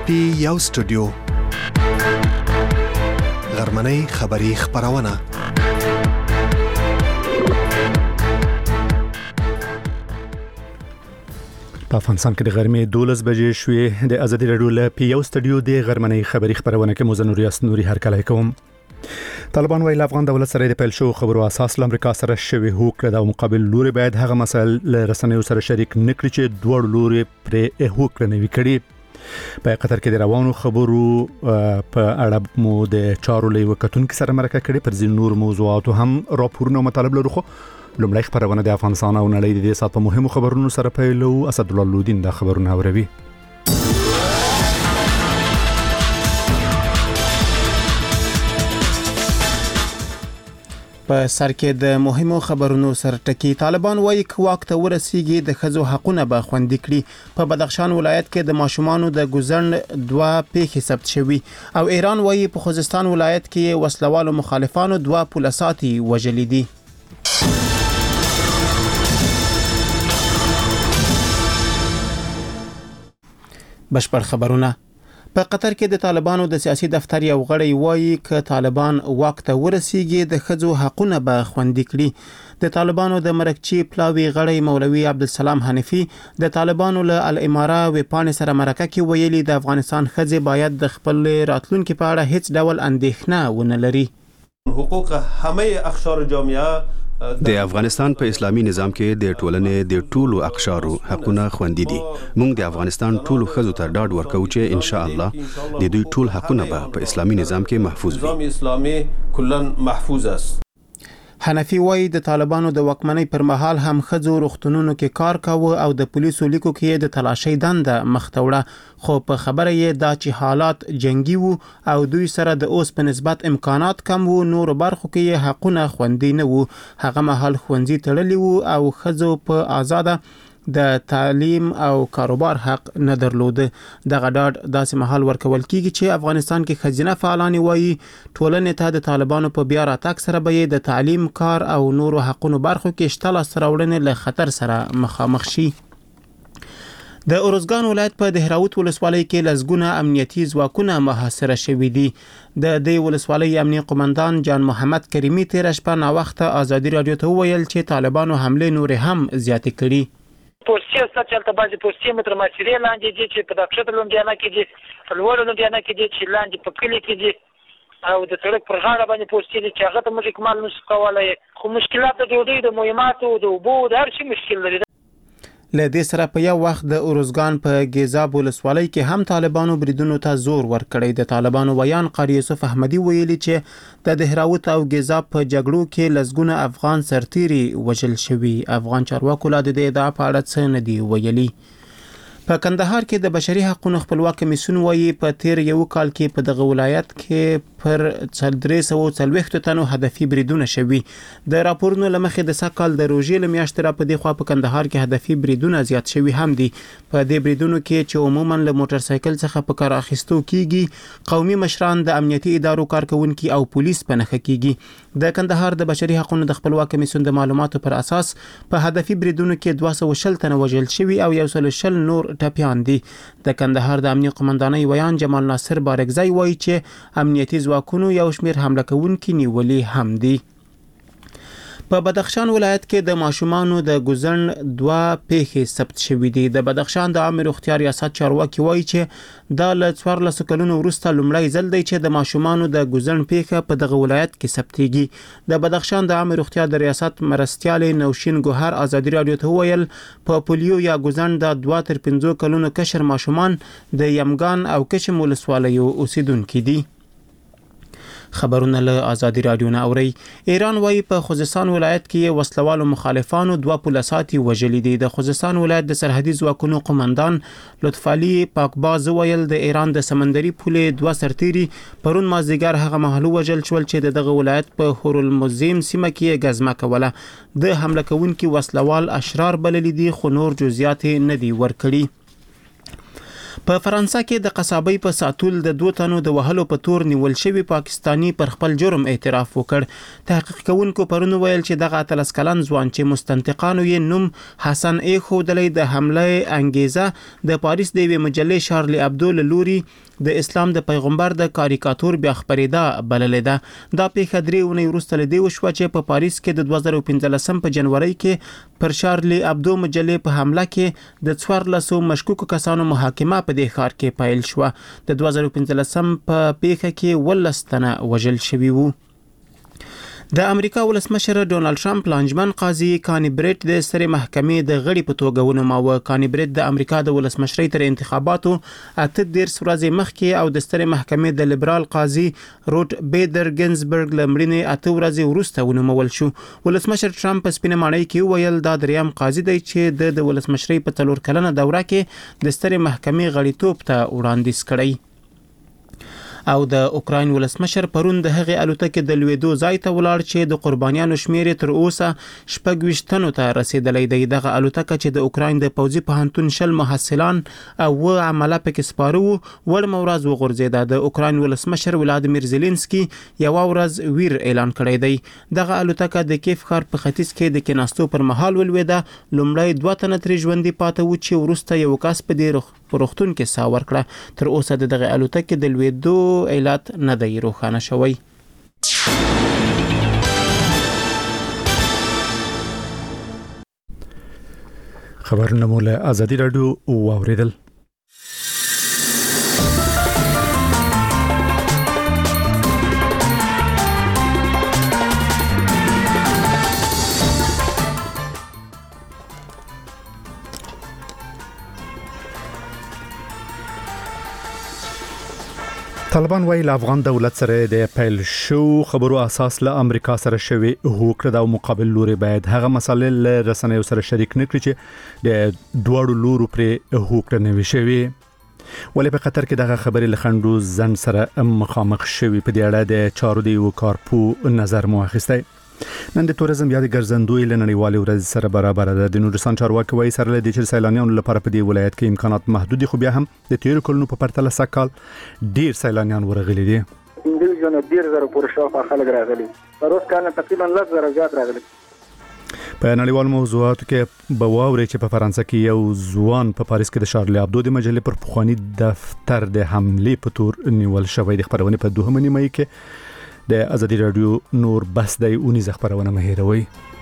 پی یو سټوډیو غرمنۍ خبری خبرونه په افغانستان کې د غرمې 12 بجې شوې د ازادي رادیو له پی یو سټوډیو د غرمنۍ خبری خبرونه کې مزنور یاسنوري هرکلی کوم. طالبان ویل افغان دولت سره د پیل شو خبرو اساس امریکا سره شوی هوکړه د مقابل لوري باید هغه مسایل له رسنیو سره شریک نکړي چې دوړ لوري پر هوکړه نه وکړي. په قطر کې د روانو خبرو په اړه مو د چارو لې وکټونکو سره مرکه کړې پر ځین نور موضوعات هم راپورونه مطالب لرو. خو لومړی خبرونه د افغانستان او نړۍ د سات په مهمو خبرونو سره پیلو. اسد الله لودین د خبرونه اوروي. په سر کې د مهمو خبرونو سره ټکی. طالبان وایي واک ته ورسیږي د ښځو حقونه به خوندي کړي. په بدخشان ولایت کې د ماشومانو د ګوزن 2 پیښې ثبت شوي او ایران وایي په خوزستان ولایت کې وسلوالو مخالفانو 2 پولیساتي وژلي دي. بشپړ خبرونه. په قطر کې د طالبانو د سیاسي دفتر یو غړی وایي ک طالبان واک ته ورسیږي د ښځو حقونه به خوندي کړي. د طالبانو د مرکچی پلاوی غړی مولوي عبدالسلام حنفي د طالبانو له الاماره وپانې سره مرکه کې ویلي د افغانستان ښځې باید د خپل راتلونکو په اړه هیڅ ډول اندېښنه ونه لري. حقوق همه اقشار جامعه د افغانستان په اسلامي نظام کې د ټولنې د ټولو اقشارو حقونه خوندي دي. موږ د افغانستان ټولو ښځو ته ډاډ ورکوو چې ان شاء الله د دوی ټول حقونه به په اسلامي نظام کې محفوظ وي. نظام اسلامي کلاً محفوظ است. حنفي وایي د طالبانو د واکمنۍ پر مهال هم ښځو روغتونونو کې کار کاوه او د پولیسو لیکو کې د تلاشۍ دنده مخته وړه. خو په خبره یې دا چې حالات جنگي وو او دوی سره د اوس په نسبت امکانات کم وو، نور برخو کې حقونه خوندي نه وو. هغه مهال ښوونځي تړلي وو او ښځو په آزاده د تعلیم او کاروبار حق نه درلود. دغه ډاډ داسې مهال ورکول کیږي چې افغانستان کې خزینه فعالان وایي ټولنې ته د طالبانو په بیا راتګ سره به د تعلیم، کار او نورو حقونو برخو کې شته لاسته راوړنې له خطر سره مخامخ شي. د اروزګان ولایت په دهراوت ولسوالۍ کې لزګونه امنیتي ځواکونه محاصره شوي دي. د دې ولسوالۍ امنیتي قومندان جان محمد کریمي تیر شپه نا وخت ازادي رادیو ته ویل چې طالبانو حمله نور هم زیاتې کړي. پوسټي چلته بعضی پوسټي متر ماسيري لاندې دي چې په دښته لومډیانه کې دي، لوړ لومډیانه کې دي چې لاندې په کلی کې دي او د سړک پر غاړه باندې پوسټي دي چې هغه ته موږ کمال نشو کولای. خو مشکلات د ډوډۍ، د مهماتو، د اوبو، د هر شي مشکل لري. له دې سره په یو وخت د اروزګان په ګیزاب ولسوالۍ کې هم طالبانو بریدونو ته زور ورکړی. د طالبانو ویان قاری یوسف احمدي ویلي چې د دهراوت او ګیزاب په جګړو کې لزګونه افغان سرتیري وژل شوي. افغان چارواکو لا د دې ادعا په اړه څه نه دی ویلي. په کندهار کې د بشري حقوقو خپلواک کمیسیون وایي په تیر یو کال کې په دغه ولایت کې پر 340 تنو هدفي بریدونه شوي. د راپورونو لمخې د سکهال د روژې لمیاشتې را په دې خوا په کندهار کې هدفي بریدونه زیات شوي هم دي. په دې بریدونو کې چې عموما له موټر سایکل څخه په کار اخیستو کیږي، قومي مشران، د امنیتي ادارو کارکونکي او پولیس په نښه کیږي. د کندهار د بشري حقوقو د خپلواک کمیسیون د معلوماتو پر اساس په هدفي بریدونو کې 260 تنه وژل شوي او 120 نور ټپیان دي. د کندهار د امنیتي قومندانۍ ویان جمال ناصر بارګزی وایي چې امنیتي ځواکونو یو شمېر حمله کوونکي نیولي هم دي. په بدخشان ولایت کې د ماشومانو د ګوزن 2 پیښې ثبت شوې دي. د بدخشان د عامه روغتیا ریاست چارواکي وایي چې دا له 14 کلونو وروسته لومړی ځل دی چې د ماشومانو د ګوزن پیښه په دغه ولایت کې ثبتېږي. د بدخشان د عامه روغتیا د ریاست مرستیال نوشین ګوهر ازادي رادیو ته ویل په پولیو یا ګوزن د 2 تر 5 کلونو کشر ماشومان د یمګان او کشم ولسوالیو اوسیدونکي دي. خبرونه له ازادي رادیو نه اوري. ایران وایي په خوزستان ولایت کې وسلوالو مخالفانو 2 پولیساتي وژلي دي. د خوزستان ولایت د سرحدي ځواکونو قومندان لطف علي پاکباز ویل د ایران د سمندري پولې 2 سرتیري پرون مازدیګر هغه مهال وژل شول چې دغه ولایت په هورالمزیم سیمه کې غزمه کوله. د حمله کوونکي وسلوال اشرار بللي دي خو نور جزئیات نه دي ورکړي. په فرانسه کې د قصابۍ په ساتول د 2 تنو د وهلو په تور نیول شوی پاکستانی پر خپل جرم اعتراف وکړ. تحقیق کوونکو پرون ویل چې دغه 13 کلن ځوان چې مستنطقانو یې نوم حسن ایخودلې د حمله انګیزه د پاریس د یوې مجلې شارلی ابدو له لوري د اسلام د پیغمبر د کاریکاتور بیا خبرېده بللې ده. دا پیښه 3 اونۍ وروسته له دې وشوه چې په پاریس کې د 2015 په جنوري کې پر شارلی ابدو مجلې په حمله کې د 1400 مشکوکو کسانو محاکمه په دې ښار کې پیل شوه. د 2015 په پیښه کې 12 تنه وژل شوي وو. د امریکا ولسمشر ډونالد ټرمپ لانجمن قاضي کانی بریټ د سترې محکمې د غړي په توګه ونوماوه. کانی بریټ د امریکا د ولسمشرۍ تر انتخاباتو 18 ورځې مخکې او د سترې محکمې د لیبرال قاضي روټ بیدر گنزبرګ لمړینې 8 ورځې وروسته ونومول شو. ولسمشر ټرمپ په سپینه ماڼۍ کې ویل دا دریم قاضي دی چې د ولسمشرۍ په 3 کلنه دوره کې د سترې محکمې غړیتوب ته وړاندیز کړی. او د اوکراین ولسمشر پرون د هغې الوتکې د لویدو ځای ته ولاړ چې د قربانیانو شمیر تر اوسه 26 تنو ته رسیدلی دی. دغه الوتکه چې د اوکراین د پوځي پوهنتون 10 محصلان او عمله پکې سپاره وو وړمه ورځ وغورځېده. د اوکراین ولسمشر ولادیمیر زيلنسکي یو ورځ ویر اعلان کړی دی. دغه الوتکه د کیف ښار په ختیځ کې د کېناستو پر مهال ولویده. لومړی 2 تنه ترې ژوندي پاتې وو چې وروسته یو کس په دې روغتون کې ساه ورکړه. تر اوسه دغه الوتکې د لویدو علت نه دی روښانه شوی. خبرونه مو له ازادي رادیو واوریدل. طالبان وايي له افغان دولت سره د پیل شو خبرو اساس له امریکا سره شوی هوکړه او مقابل لوري باید هغه مسالې له رسنیو سره شریک نکړي چې د دوړو لورو پر هوکړه نه وي شوی. ولې په قطر کې دغه خبرې له خندو زن سره مخامخ شوی. په دې اړه د چارو دی وکارپو نظر مو اخیستی. نن د تورزم یا د ګرځندوی له نړیوالې ورځ سره برابر ده. د نورستان چارواکي وایي سره له دې چې سیلانیانو لپاره په دې ولایت کې امکانات محدود دي، خو بیا هم د تیر کلونو په پرتله سکهال ډیر سیلانیان ورغلي دي. انډیویډوال ډیر زره پورې شاوخوا خلک راغلي. پروس کال تقریبا 10,000 زیات راغلي. په نړیوال موضوعاتو کې به واوري چې په فرانسه کې یو ځوان په پاریس کې د شارلی ابدو د مجلې پر پخوانی دفتر د حمله په تور نیول شوی. د خبرونه په 2 مې کې د ازادي رادیو نور بس د اونیز خبرونه مهیروي.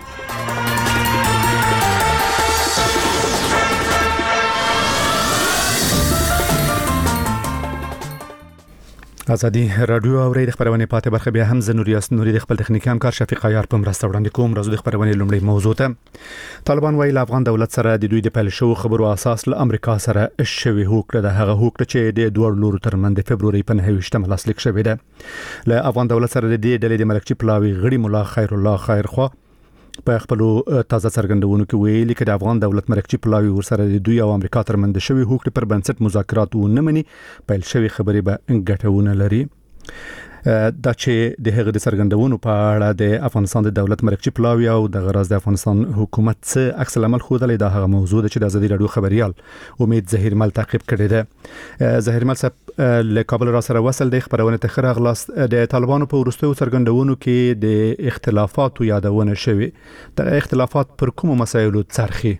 ازادي رادیو او ری خبرونه پاتې برخه بیا هم زنوریاس نوري د خپل تخنیکی همکار شفیق عیار په مرسته وړاندې کوم. راځو د خبرونه لومړی موضوع ته. طالبان وايي افغان دولت سره د دوی د پیل شو خبرو اساس له امریکا سره شوی هوکړه ده. هغه هوکړه چې د دوه لورو ترمنځ د فبرवरी په 9 لاسلیک شوی ده. له افغان دولت سره د دې ډلې د ملکچی پلاوی غړي مولا خیر الله خیرخوا په خپل تازه څرګندونو کې ویلي چې د افغان دولت مرکزی پلاوی ورسره د دوی او امریکا ترمنځ شوی هوکړه پر بنسټ مذاکرات ونه مني. پیل شوی خبرې به ګټونه لري. دا چې د هغه د څرګندونو په اړه د افغانستان د دولت مرکزی پلاوی او د غراز د افغانستان حکومت څخه عکس العمل خوده د هغه موضوع چې د ازادي رادیو خبريال امید ظهیر مل تعقیب کړی ده. ظهیر مل صاحب له کابل را سره وصل د خبرونه ته خره غلاس د طالبانو په ورستیو څرګندونو کې د اختلافاتو یادونه شوی. د اختلافات پر کومو مسایلو څرخي؟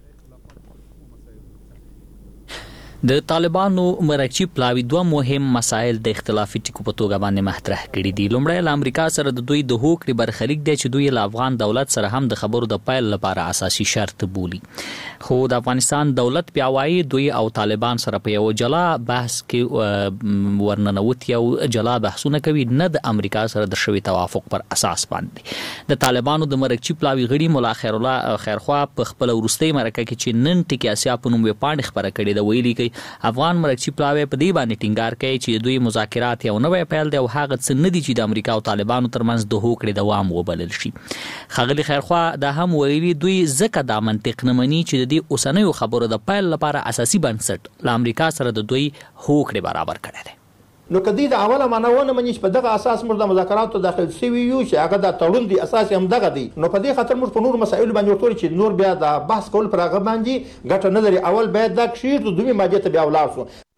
د طالبانو مرکزی پلاوی دوه مهم مسایل د اختلافي ټکو په توګه باندې مطرح کړي دي. لومړی له امریکا سره د دوی د هوکړې برخلیک دی چې دوی له افغان دولت سره هم د خبرو د پیل لپاره اساسي شرط بولي. خو د افغانستان دولت پیاوایي دوی او طالبان سره په یو جلا بحث کې ورننوت یو جلا بحثونه کوي، نه د امریکا سره د شوی توافق پر اساس باندې. د طالبانو د مرکزی پلاوی غړي مولا خیر الله خیرخوا په خپل ورستۍ مرکه کې چې نن ټکی اسیا په نوم وپاڼه خبره کړې ده، ویلي افغان مرکزی پلاوی په دې باندې ټینګار کوي چې دوی مذاکرات یو نوې پیل دی او هغه څه نه دي چې د امریکا او طالبانو ترمنځ د هوکړې دوام وبلل شي. ښاغلي خیرخوا دا هم ویلي دوی ځکه دا منطق نه مني چې د دې اوسنیو خبرو د پیل لپاره اساسي بنسټ له امریکا سره د دوی هوکړې برابر کړی دی. نو کدی د اوله معناونه مني چې په دغه اساس موږ د مذاکراتو داخل شوي یو چې هغه د تړون دی اساس هم دغه دی. نو په دې خاطر موږ په نور مسایل باندې ورته چې نور بیا د بحث کول پر هغه باندې ګټه نه لري. اول باید دا کشیر د دوی ماده ته بیا ولاړ شو.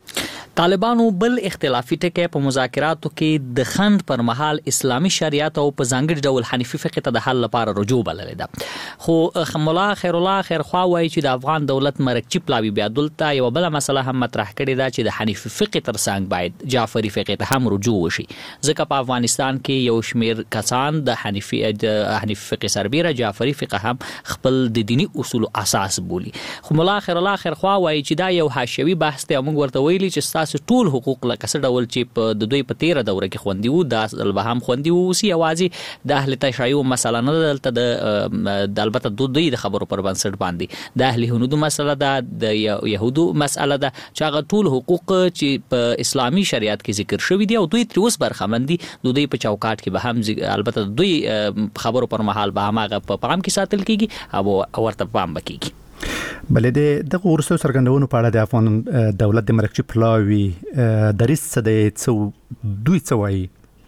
طالبانو بل اختلافي ټکی په مذاکراتو کې د خند پر مهال اسلامي شریعت او په ځانګړي ډول حنیفي فقه ته د حل لپاره رجوع بللې ده. خو مولا خیر الله خیرخوا وایي چې د افغان دولت مرکچی پلاوی بیا دلته یو بل مسله هم مطرح کړې ده چې د حنیفي فقه ترڅنګ باید جعفری فقه ته هم رجوع وشي، ځکه په افغانستان کې یو شمیر کسان د حنیفي فقه سربیره جعفری فقه هم خپل د دینی اصول اساس بولي. خو مولا خیر الله خیرخوا وایي چې دا یو حاشیوي بحث دی او موږ ورته ویلي چې تاسو ټول حقوق لکه څه ډول چې په د دوی په 13 دوره کې خوندي وو دا به هم خوندي وو، سی اوازي د اهل تشیع مسله نه دلته د البته دوی د خبرو پر بنسټ باندې د اهل هنود مسله ده، د يهودو مسله ده چې هغه ټول حقوق چې په اسلامي شریعت کې ذکر شوی دي او دوی تر اوسه برخمن دي، دوی په چوکاټ کې به هم البته دوی خبرو پر مهال به هم هغه په پام کې ساتل کیږي او ورته پام وکړي. بلې د ورسو څرګندونو په اړه د افغان دولت د مرکچی پلاوی دریس څه دی دوی څه وایي؟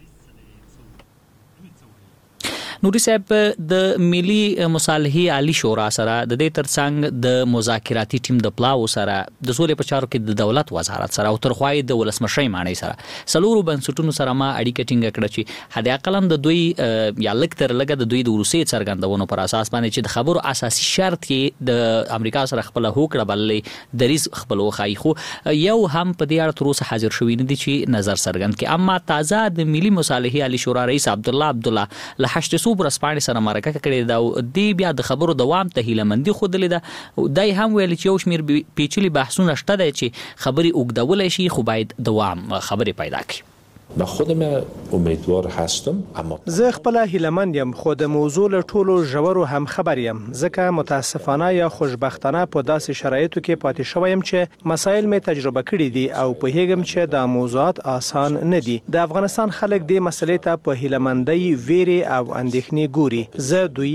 نوري صاحب د ملي مصالحې عالی شورا سره د دې ترڅنګ د مذاکراتي ټیم د پلاو سره د سولې په چارو کې د دولت وزارت سره او ترخوای د ولسمشر معنی سره سلورو بنسټونو سره ما اړیکه ټینګه کړه چې هدا قلم د دوی یا لکتر لګه د دوی د روسي څرګندونو پر اساس باندې چې د خبرو اساسي شرط کې د امریکا سره خپل هوکړه بللې دریز خپل وخای خو یو هم په دې اړه تر اوسه حاضر شوی نه دي چې نظر څرګند کړي. اما تازه د ملي مصالحې عالی شورا رئیس عبد الله له 8 برسپانې سره مرکه کړې دا دی بیا د خبرو دوام ته هیلمندي خودلې ده. دای هم ویل چې یو شمیر پیچلي بحثونه شته دي چې خبري اوګدول شي خو باید دوام خبري پیدا کړي. من خودم امیدوار هستم اما زه خپل هیلمند یم خو د موضوع له ټولو ژورو هم خبر یم، ځکه متاسفانه یا خوشبختانه په داسې شرایطو کې پاتې شوم چې مسایل می تجربه کړي دي او په هیګم چې د موضوعات آسان نه دي. د افغانستان خلک د مسلې ته په هیلمندۍ ویری او اندېښنې ګوري، زه دوی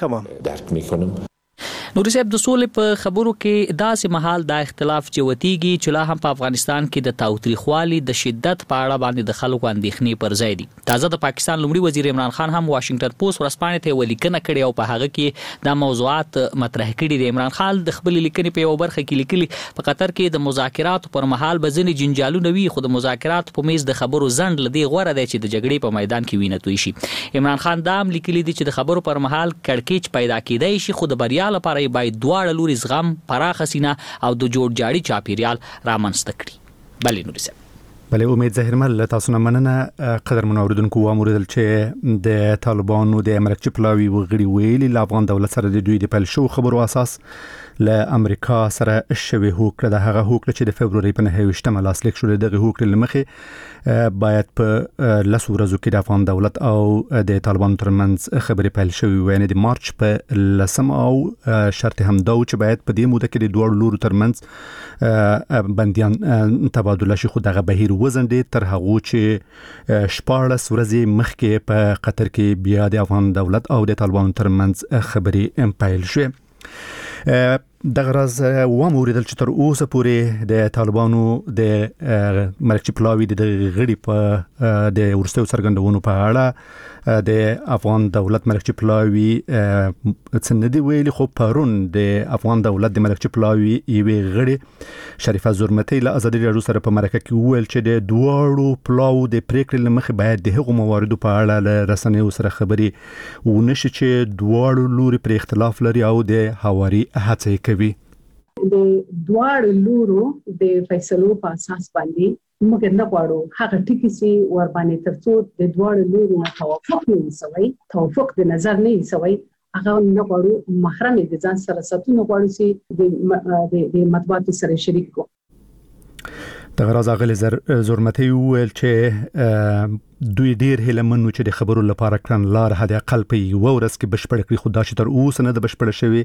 درک میکنم. نوري صاحب د سولې په خبرو کې داسې محال دا اختلاف جوتیږي چې لا هم په افغانستان کې د تاوتریخوالي د شدت په اړه باندې د خلکو اندېښنې پر ځای دي. تازه د پاکستان لومړي وزیر عمران خان هم واشنگټن پوسټ ورسپانې ته ولیکنه کړې او په هغه کې دا موضوعات مطرح کړي دي. عمران خان د خپل لیکنې په یو برخه کې لیکلي په قطر کې د مذاکراتو پر مهال به ځینې جنجالونه وي خو د مذاکراتو په میز د خبرو زند لدی غوړه دی چې د جګړې په میدان کې وینه توي شي. عمران خان دا هم لیکلي دي چې د خبرو پر مهال کړکېچ پیدا کیدای شي خو د بریا لپاره باید دواړه لوري زغم پراخ سینه او د جوړ جاړي چاپیریال رامنځته کړي. بلې نوري صاحب بلې امید زهرمل تاسو نه مننه. قدر منوردونکو واموردل چې د طالبانو د مرکچی پلاوی وغړي ویلي له افغان دولت سره د دوی د پیل شو خبرو اساس له امریکا سره شوی هوکړه د هغه هوکړه چې د فبروري په 9 لاسلیک شو دغه هوکړه لمخې باید په لس ورځو کې د افغان دولت او د طالبانو ترمنځ خبرې پیل شوی وي، یعنی د مارچ په 10 او شرط هم دا چې باید په دې موده کې د دوه لورو ترمنځ بنديان تبادله شي. خو دغه بهیر وزندې تر هغه چې 14 ورځې مخکې په قطر کې بیا د افغان دولت او د طالبانو ترمنځ خبرې پیل شوې. دغه راز واموریدل چې تر اوسه پورې د طالبانو د مرکچی پلاوی د غړي په د ورستو څرګندونو په اړه د افغان دولت مرکچی پلاوی څنګه دی ویلي خو پرون د افغان دولت د مرکچی پلاوی یوې غړي شریفه زرمتي له ازادي راډیو سره په مرکه کې ویل چې د دوړو پلاو د پریکړې لمخې باید د هغو مواردو په اړه له رسنیو سره خبري ونشي چې دوړو لوري پر اختلاف لري او د هواري هڅه کوي. د دوړو لورو د فیصلو په اساس باندې موږ نه غواړو هغه ټکی سي ور باندې ترڅو د دوړو لورو نه توافق نه وسوي، توافق د نظر نه وسوي، هغه نه غواړو محرم د ځان سره ساتنه غواړو چې د مطبوعاتو سره شریک کو. دغه راز غلي زرمتي ویل چې دوی ډیر هلمنو چې د خبرو لپاره کړن لار هدا اقل په یو ورځ کې بشپړ کړی خو دا چې تر اوسه نه د بشپړ شوی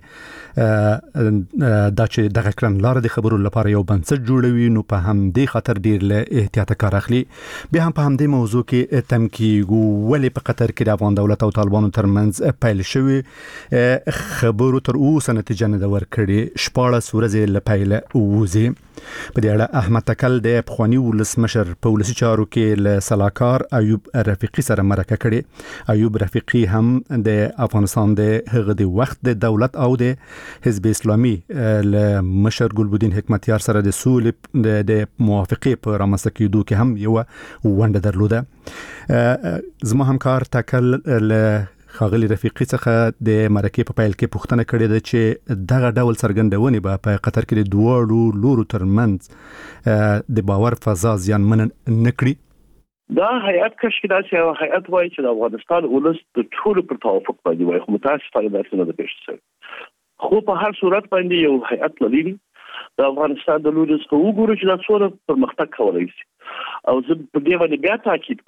دا چې دغه کړن لار د خبرو لپاره یو بنسټ جوړوي نو په هم دې خاطر ډیر له احتیاط کار اخلي. بیا هم په هم دې موضوع کې تمکیګو ولې په قطر کې د افغان دولت او طالبانو ترمنځ پیل شوی خبرو تر اوسه نتیجه نه ورکړي 14 ورځې له پیله وځي. په دې اړه احمد تکل د پخوانی ولسمشر په ولسی چارو کې له سلاکار ایوب رفیقی سره مرکه کړې. ایوب رفیقی هم د افغانستان د هغه د وخت د دولت او د حزب اسلامي له مشر ګلبدین حکمتیار سره د سولې د موافقې په رامنځته کېدو کې هم یو ونډه درلوده. زما همکار تکل له خاغلی رفیقی څخه د مرکې په پیل کې پوښتنه کړې ده چې دغه ډول څرګندونې به په قطر کې د دوه لورو ترمنځ د باور فضا زیانمن نه کړي. دا هیئت کشکې داسې یو هیئت وایي چې د افغانستان ولس د ټولو پر توافق باندې وایي، خو متاسفانه داسې نه ده پېښ شوې. خو په هر صورت باندې یو هیئت لري د افغانستان د لوري څخه وګورو چې دا څومره پرمختګ کولی شي. او زه په دې باندې بیا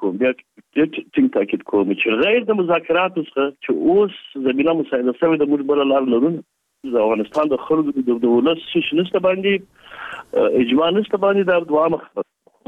ټینګ تاکید کوم چې غیر د مذاکراتو څخه چې اوس زمینه مساعده شوې د موږ بله لار لرو. د افغانستان د خلکو د ولس څه نشته باندې اجماع نشته باندې دا دوه مخ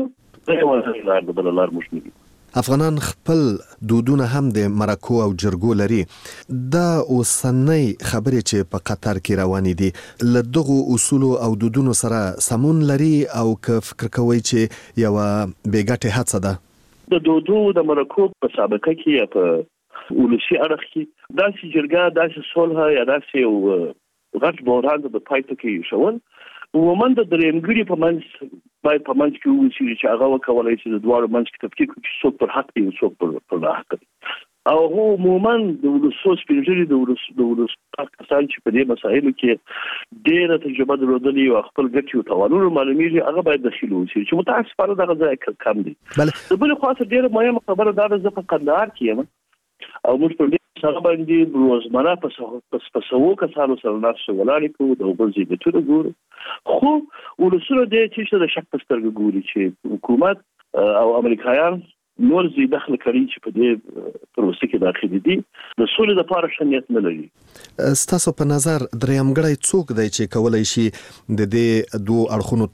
د بله لار موږ نه. افغانان خپل دودونه هم د مرکو او جرګو لري. دا اوسنۍ خبرې چې په قطر کې روانې دي له دغو اصولو او دودونو سره سمون لري او که فکر کوئ چې یو بېګټې هڅه ده؟ د دودو د مرکو په سابقه کې یا په ولسي اړخ کې داسې جرګه، داسې صلح یا داسې یو غټ بحران د پای ته کې شول. عموما د درېمګړي په منځ باید په منځ کې ووسي چې هغه وکولای شي د دواړو منځ کې تفکیک وکړي چې څوک پر حق دی او څوک پر ناحق دی. او هو عموما د ولسو سپین ږیري د ولس کسان چې په دې مسایلو کې ډېره تجربه درلودلې او خپل ګټې او تاوانونه معلومیږي، هغه باید دخیل ووسي چې متاسفانه دغه ځای کم دی. د بلې خوا څخه ډېره مهمه خبره دا ده، زه په قندهار کې یم او موږ په دې سره باندې روزمره په سوو کسانو سره ناستې ولاړې کوو، د اوبه زیږتونه ګورو. خو ولسونه دې چې د شک په سترګه ګوري چې حکومت او امریکایان نور زی دخل کړي چې په دې پروسه کې داخلي دي، د سولې لپاره ښه نیت نه لري. ستاسو په نظر درېمګړی څوک دی چې کولی شي د دې دوه اړخونو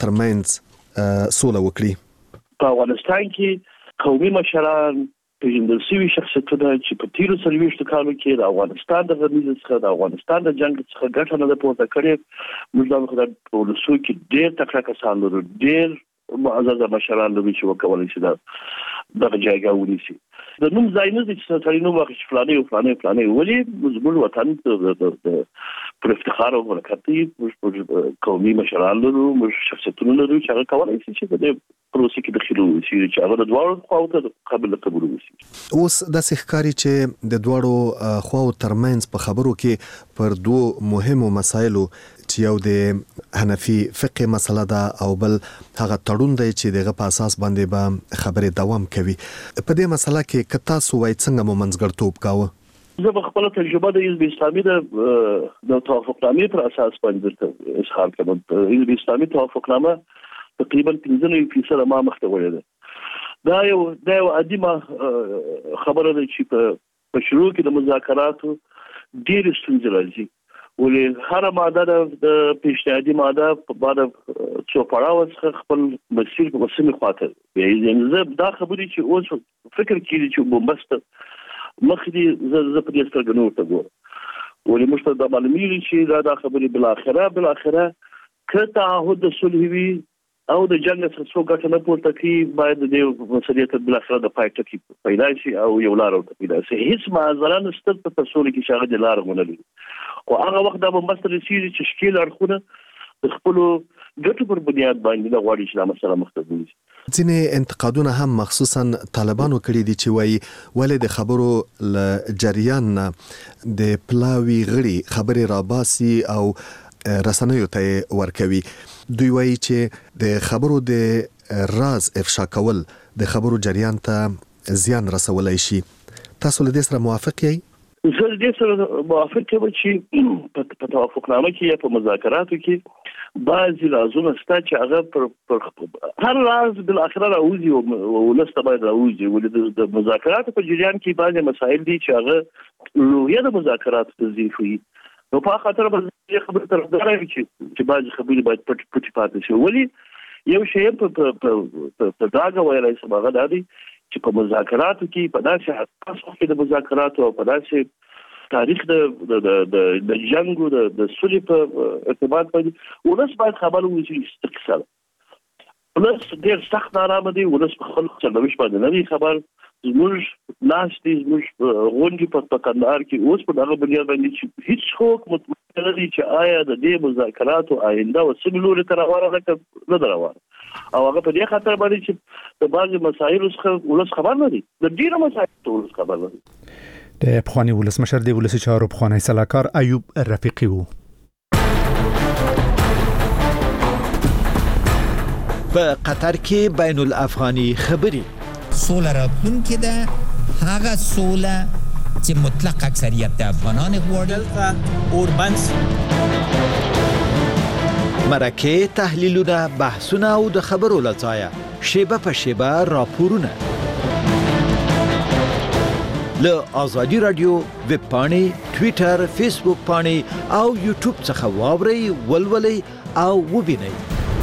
ترمنځ سوله وکړي؟ په افغانستان کې قومي مشران، پیژندل شوي شخصیتونه چې په تیرو 40 کالو کې د افغانستان د غمیزې څخه، د افغانستان د جنګ څخه ګټه نه ده پورته کړې. موږ د ولسو کې ډېر تکړه کسان لرو، ډېر معززه مشران لرو چې وکولی شي دغه جایګاه ونیسي. د نوم ځای نه دی چې سړی نوم واخلي چې فلانی او فلانی او فلانی. ولې زموږ وطن پر افتخار او برکت دی. موږ قومي مشران لرو، موږ شخصیتونه لرو چې هغه کولی شي چې په دې پروسه کې دخیل وشي، چې هغه د دواړو خواو ته قابل قبول وشي. اوس داسې ښکاري چې د دواړو خواو ترمنځ په خبرو کې پر دوه مهمو مسایلو چې یو د حنفي فقه مسله ده او بل هغه تړون دی چې دغه په اساس باندې به خبرې دوام کوي. په دې مسله کې که تاسو وایي څنګه مو منځګړیتوب کاوه؟ زه په خپله تجربه د حزب اسلامي د توافقنامې پر اساس باندې اظهار کوم. حزب اسلامي توافقنامه تقریبا 15% ما مخته وړې ده. دا یو عادي خبره ده چې په شروع کې د مذاکراتو ډېرې ستونزې راځي. ولې هر ماده د پیشنهادي ماده په بعد څو پړاو څخه خپل مسیر په وسمه خاطر یعنی زه دا خبرې چې اوس فکر کړی چې بومبست مخدي زه په دې سترګې نور ته ګورم. ولې موږ ته دا معلومیږي چې دا خبرې بل اخره که تعهد د صلح وي او د جنگ څخه څو ګټه نه پورته کړي، باید د دې مسئلې ته بل اخره د پای ټکی پیدا شي او یو لار ورته پیدا شي. هیڅ معذره نشته په تصور کې چې هغه د لار ونه لري. او هغه وخت دا بومبست رسیږي چې شکیل اړخونه د خپلو ګټو پر بنیاد باندې د غواړي چې دا مسله مخته ځي. ځینې انتقادونه هم مخصوصا طالبانو کړي دي چې وایي ولې د خبرو له جریان نه د پلاوي غړي خبرې راباسي او رسنیو ته ورکوي. دوی وایي چې د خبرو د راز افشا کول د خبرو جریان ته زیان رسولای شي. تاسو له دې سره موافق یئ؟ زه دې سره موافق یم چې په توافقنامه کې یا په مذاکراتو کې بعضې رازونه شته چې هغه پر هر راز بالاخره راوځي او ولس ته باید راوځي. ولې د مذاکراتو په جریان کې بعضې مسایل دي چې هغه روحیه د مذاکراتو تضعیف وي. نو په خاطر به دې خبرې طرفدار یم چې بعضې خبرې باید پټې پاتې شي. ولې یو شی په ډاګه ویلی شم هغه دا دی چې په مذاکراتو کې په داسې حساس وخت کې د مذاکراتو او په داسې تاریخ د جنګ او د سولې په ارتباط باندې ولس باید خبر وشي استقصال. ولس ډېر سخت نارامه دی. ولس په خپل سرنوشت باندې نه دی خبر. زموږ ناشتي زموږ غونډې په کندهار کې اوس په دغه بنیاد باندې چې هیڅ څوک مطمئن نه دي چې آیا د دې مذاکراتو آینده او څه لوري ته روانه ده که نه ده روانه او هغه په دې خاطر باندې چې د بعضې مسایلو څخه ولس خبر نه دي د ډېرو مسایلو ته ولس خبر نه دي. د پخواني ولسمشر د ولسي چارو پخوانی سلاکار ایوب رفیقي وو. په قطر کې بین الافغاني خبرې سوله راتلونکې ده هغه سوله چې مطلق اکثریت د افغانان غواړي اوربنس مرکه تحلیلونه بحثونه او د خبرو لڅایه شیبه په شیبه راپورونه له آزادی رادیو ویب پاڼې ټوئیټر فیسبوک پاڼې او یوټیوب څخه واورئ ولولئ او وبینئ.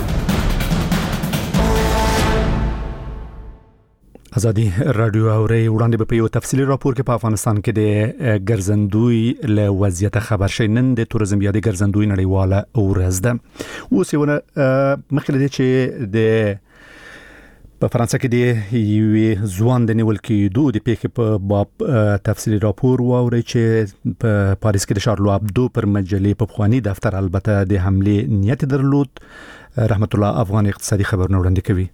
ازادي رادیو اوري وړاندې په یو تفصیلی راپور کې په افغانستان کې د ګرځندوی له وضعیت خبر شي. نن د تورزم یادي ګرځندوی نړیواله ورځ ده. اوسونه مخکې لري چې د په فرانسه کې د یو ځوان د نیول کېدو د پیښې په باب تفصیلی راپور واوري چې په پاریس کې د شارلو ابدو پر مجلې په خواني دفتر البته د حمله نیت درلود. رحمت الله افغان اقتصادي خبرونه وړاندې کوي.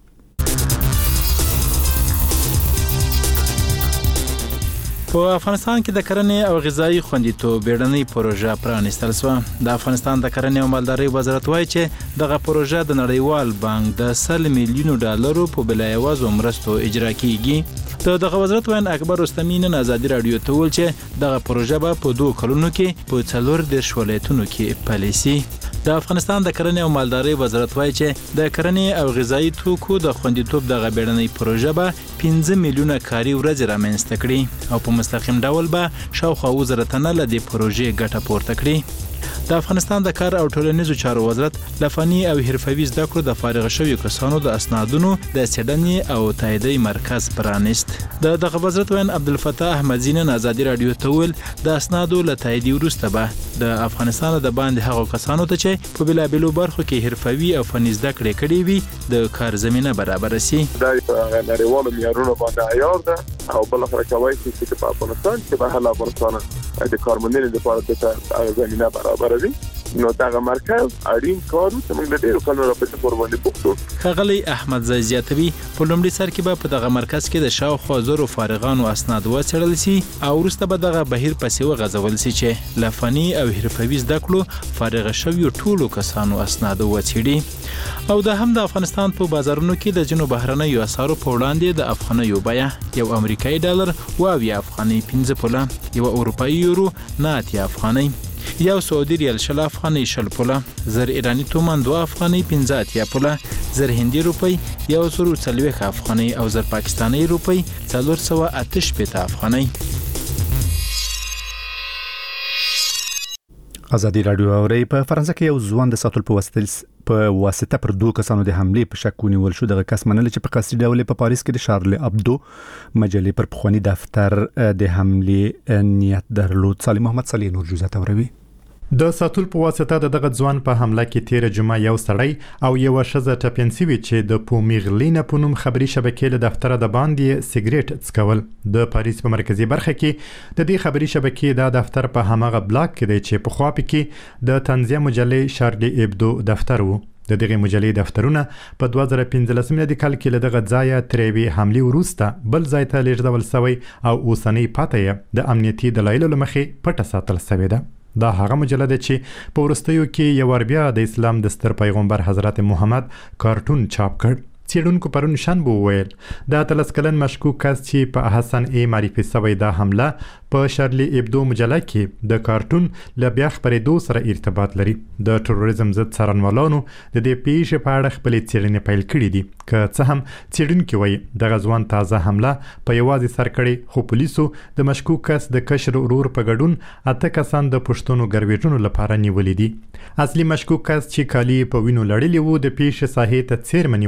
په افغانستان کې د کرنې او غذایی خوندیتوب بیړنۍ پروژه پرانیستل شوه. د افغانستان د کرنې او مالدارۍ وزارت وایي چې دغه پروژه د نړیوال بانک د 100 میلیونو ډالرو په بلایوازو مرستو اجرا کیږي. دغه وزارت وین اکبر رستمی نن آزادی رادیو ته ویل چې دغه پروژه به په 2 کلونو کې په 14 ولایتونو کې پلي شي. د افغانستان د کرنې او مالدارۍ وزارت وایي چې د کرنې او غذایی توکو د خوندیتوب دغه بیړنۍ پروژه به 15 میلیونه کاري ورځې رامنځته کړي او په مستقیم ډول به شاوخوا 1000 تنه له دې پروژې ګټه پورته کړي. د افغانستان د کار او ټولنیزو چارو وزارت لفني او حرفوي زده کړو د فارغ شویو کسانو د اسنادونو د څېړنې او تاییدي مرکز پرانیست. دغه وزارت وین عبدالفتاح احمدزی نن آزادی رادیو ته ویل د اسنادو له تاییدي وروسته به د افغانستان د باندې هغو کسانو ته چې په بېلابېلو برخو کې حرفوي او فني زده کړې کړې وي د کار زمینه برابره شي. دا نړیوالو معیارونو باندې عیار ده او بل خو کوي چې په افغانستان کې به هله افغانستان د کارمندانو لپاره د زمینه برابر وي. نو دغه مرکز اړین کارو چې موږ له ډیرو کلونو راپسې قرباني وکړو. ښاغلی احمد زی زیاتوي په لومړي سر کې به په دغه مرکز کې د شاوخوا 1000 فارغانو اسناد وڅېړل شي او وروسته به دغه بهیر پسې وغځول شي چې له فني او حرفوي زده کړو فارغ شویو ټولو کسانو اسناد وڅېړي. او د هم د افغانستان په بازارونو کې د ځینو بهرنیو اسعارو په وړاندې د افغانیو بیه یو امریکایي ډالر 20 افغانۍ 15 پوله، یو اروپایي یورو 9 افغانۍ، یو سعودي ریال 10 افغانۍ 10 پوله، زر ایرانی تومان 2 افغانۍ 15 پوله، زر هندي روپی 140 افغانۍ او زر پاکستاني روپی 488 افغانۍ. آزادی رادیو اوري په فرانسه کې یو ځوان د ساتل په واسطه پر 2 کسانو د حمله په شک ونیول شو. دغه کس منل چې په قصدي ډول په پاریس کې د شارل ابدو مجلې پر پخوانی دفتر د حمله نیت درلود. سالم محمد صلی نور جزات اوروي. د ساتل په واسطه دغه ځوان په حمله کې تیر جمعه یو سړی او یو شزه ټپینسوي چې د پومیغلینا په نوم خبري شبکې له دفتر د باندې سیګریټ څکول. د پاریس په مرکزی برخه کې د دې خبري شبکې د دفتر په همغه بلاک کې دی چې په خوا کې د تنزیه مجلې شارلی ابدو دفتر وو. د دغه مجلې دفترونه په 2015 میلادي کال کې له دغه ځایه تریوي حمله وروسته بل ځای ته لیږدول شوی او اوسنۍ پاتې د امنیتي دلایلو لمخې پټه ساتل شوې ده. دا هغه مجله ده چې په وروستیو کې یو بیا د اسلام د ستر پیغمبر حضرت محمد کارټون چاپ کړ. څېړونکو پرون شنبه وویل د 13 کلن مشکوک کس چې په حسن ای معرفي شوی دا حمله په شارلی ابدو مجله کې د کارټون له بیا خپرېدو سره ارتباط لري. د ټروریزم ضد څارنوالانو د دې پیښې په اړه خپلې څېړنې پیل کړې دي. که څه هم څېړونکي وایي دغه ځوان تازه حمله په یوازې سر کړې، خو پولیسو د مشکوک کس د کشر ورور په ګډون 8 کسان د پښتونو ګرویټونو لپاره نیولې دي. اصلي مشکوک کس چې کالي په وینو لړلي وو د پیښې ساحې ته څیرمه نیول شوی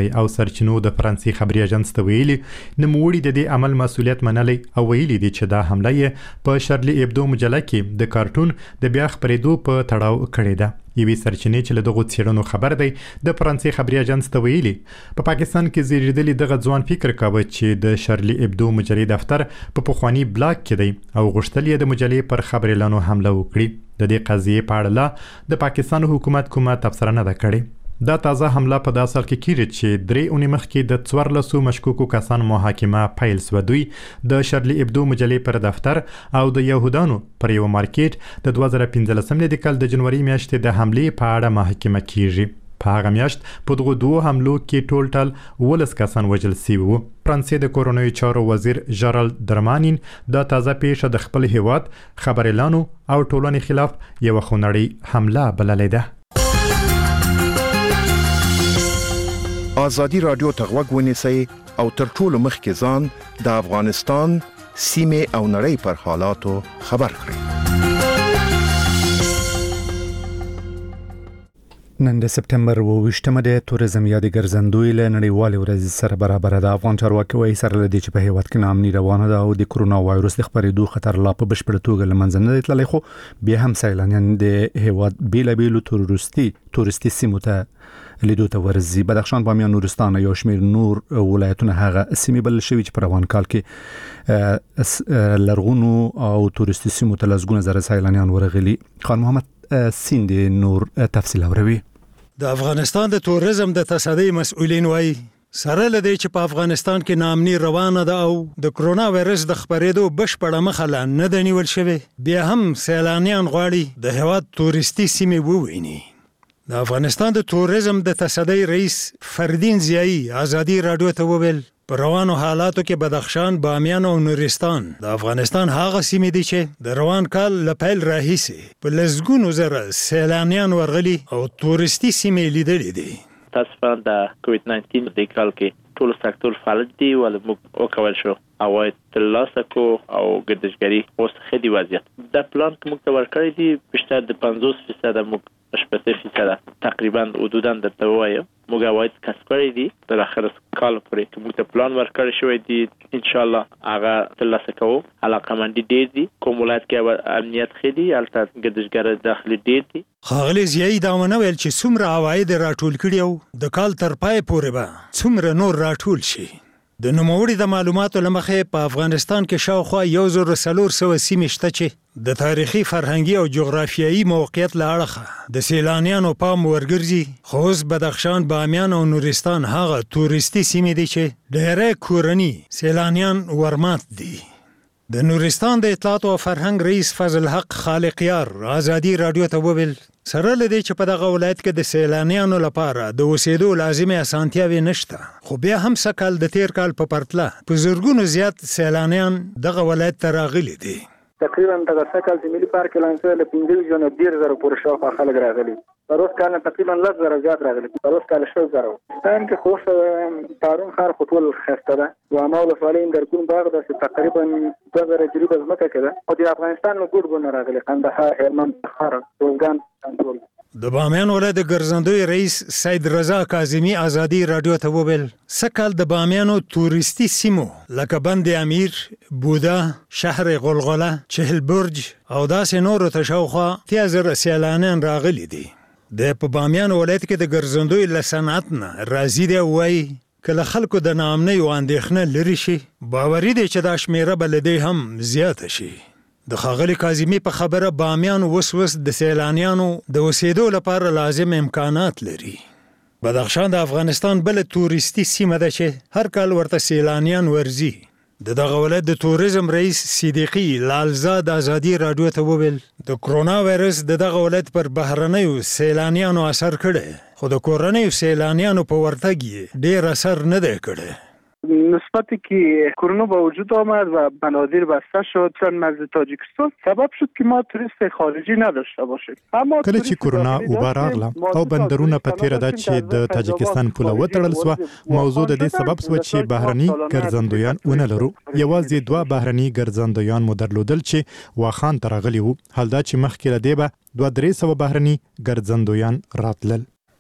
شوی او سرچینو د فرانسې خبري اژانس ته ویلي نوموړي د دې عمل مسؤلیت منلی او ویلي دي چې دا حمله یې په شارلی ابدو مجله کې د کارټون د بیا خبرېدو په تړاو کړې ده. یوې سرچینې چې له دغو څېړنو خبر دی د فرانسې خبري اژانس ته ویلي په پاکستان کې زیږېدلي دغه ځوان فکر کاوه چې د شارلی ابدو مجلې دفتر په پخواني بلاک کې دی او غوښتل یې د مجلې پر خبر اعلانو حمله وکړي. د دې قضیې په اړه لا د پاکستان حکومت کومه تبصره نه ده کړې. دا تازه حمله په داسې حال کې کیږي چې 3 اونۍ مخکې د 14 مشکوکو کسان محاکمه پیل شوه. دوی د شارلی ابدو مجلې پر دفتر او د يهودانو پر یو مارکیټ د 2015 کال د جنوري میاشتې د حملې په اړه محاکمه کیږي. په هغه میاشت په دغو دوه حملو کې ټول 12 کسان وژل شوي وو. فرانسې د کورونوي چارو وزیر ژرال درمانین دا تازه پیښه د خپل هیواد خبر اعلانو او ټولنې خلاف یو خونړی حمله بللې ده. آزادی رادیو ته غوږ ونیسئ او تر ټولو مخکې ځان د افغانستان سیمې او نړۍ پر حالاتو خبر کړئ. نن د سپټمبر 28مه د توریزم یا د ګرځندوی له نړیوالې ورځې سره برابر ده. افغان چارواکي وایي سره لدی چې په هیواد کې ناامني روانه ده او د کرونا وایروس د خپرېدو خطر لا په بشپړه توګه له منځه نه دی تللی، خو بیا هم سیلانیان د هیواد بیلابیلو تورستي سیمو ته لیدو ته ورځي. بدخشان، بامیان، نورستان یو شمېر نور ولایتونه هغه سیمې بلل شوي چې په روان کال کې لرغونو او تورستي سیمو ته لسګونه زره سیلانیان ورغلي. خان محمد سیند نور تفصیل اوروي. د افغانستان د توریزم د تصدۍ مسؤلین وایي سره لدی چې په افغانستان کې ناامني روانه ده او د کرونا وایرس د خپرېدو بشپړه مخه لا نه ده نیول شوې، بیا هم سیلانیان غواړي د هیواد تورستي سیمې وویني. د افغانستان د توریزم د تصدۍ رئیس فردین ضیایی آزادی رادیو ته وویل په روانو حالاتو کې بدخشان، بامیان او نورستان د افغانستان هغه سیمې دي چې د روان کال له پیل راهیسې په لسګونو زره سیلانیان ورغلي او تورستي سیمې لیدلې دي. تاسو د کووډ 19 د کال کې ټول سکتور فعال دي ول موږ وکول شو عواید ترلاسه کو او ګردشګري اوس خدي وضعیت د پلان کوم ته ورکړی دي بیشتر د 50% موږ 80% تقریبا حدودا د توای موږ عواید کسب کړی دي تر اخر کال پورې موږ ته پلان ورکړی شوی دی ان شاء الله هغه ترلاسه کوو. علاقمندي ډیر دي، کوم ولایت کې امنیت خدي البته ګردشګر داخلي ډیر دي. خاغلی زیای دا ونویل چې څومره عواید راټول کړي او د کال تر پای پورې به څومره نور راټول شي. د نوموړي د معلوماتو لمخې په افغانستان کې شاوخوا 1400 سیمې شته چې د تاریخي، فرهنګي او جغرافیایي موقعیت له اړخه د سیلانیانو پام ورګرځي. خو اوس بدخشان، بامیان او نورستان هغه تورستي سیمې دي چې ډېری کورني سیلانیان ورمات دي. د نورستان د اطلاعات او فرهنګ رئیس فضل حق خالقیار آزادی رادیو ته وویل سره لدی چې په دغه ولایت کې د سیلانیانو لپاره د اوسېدو لازمي اسانتیاوې نشته، خو بیا هم سکل د تیر کال په پرتله په زرګونو زیات سیلانیان دغه ولایت ته راغلي دي. تقریبا دغه سکل چې ملي پارک اعلان شوی له 15 ډیر زره پورې شاوخوا خلک راغلي. پروس کال تقریبا 10 زره زیات راغلي. پروس کال 10 زره. ستان کې خو تارون خار خطول خسته ده. و ما ولسوالۍ درکون باغ د تقریبا 2000 جریبه ځمکه کده او د افغانستان له ګډ راغلي. قندهار، هلمند، بخارا، روزګان ټول. د بامیان ولایت د ګرځندوی رئیس سید رضا کاظمی آزادی رادیو ته وویل سکل د بامیانو تورستي سیمو لکه بند امیر، بودا، شهر غلغله، چهل برج او داسې نورو ته شاوخوا 3000 سیلانیان راغلي دي. د په بامیان ولایت کې د ګرځندوی له صنعت نه راضي دی وایي کله خلکو د ناامنۍ او اندېښنه لري شي باوري دی چې دا شمیره به له دې هم زیاته شي. د خاغلی کاظمی په خبره بامیان وسوس د سیلانیانو د اوسېدو لپاره لازم امکانات لري. بدخشان د افغانستان بل تورستي سیمه ده چې هر کال ورته سیلانیان ورځي. د دغه ولایت د توریزم رئیس صدیقی لالزاد آزادی رادیو ته وویل د کرونا وایرس د دغه ولایت پر بهرنیو سیلانیانو اثر کړی، خو د کورنیو سیلانیانو په ورتګ ډیر اثر نه دی کړی. نسبتی که کرونا با وجود آمد و بنادر بسته شد چون نزد تاجیکستان سبب شد که ما توریست خارجی نداشته باشیم. اما کله چې کرونا وبا راغله او بندرونه په تیره ده چې د تاجیکستان پوله وتړل سوه، موضوع د دې سبب سوه چې بهرني ګرځندویان ونه لرو. یوازې 2 بهرني ګرځندویان مو درلودل چې واخان ته راغلي وو. حال دا چې مخکې له دې به 200-300 بهرني ګرځندویان راتلل.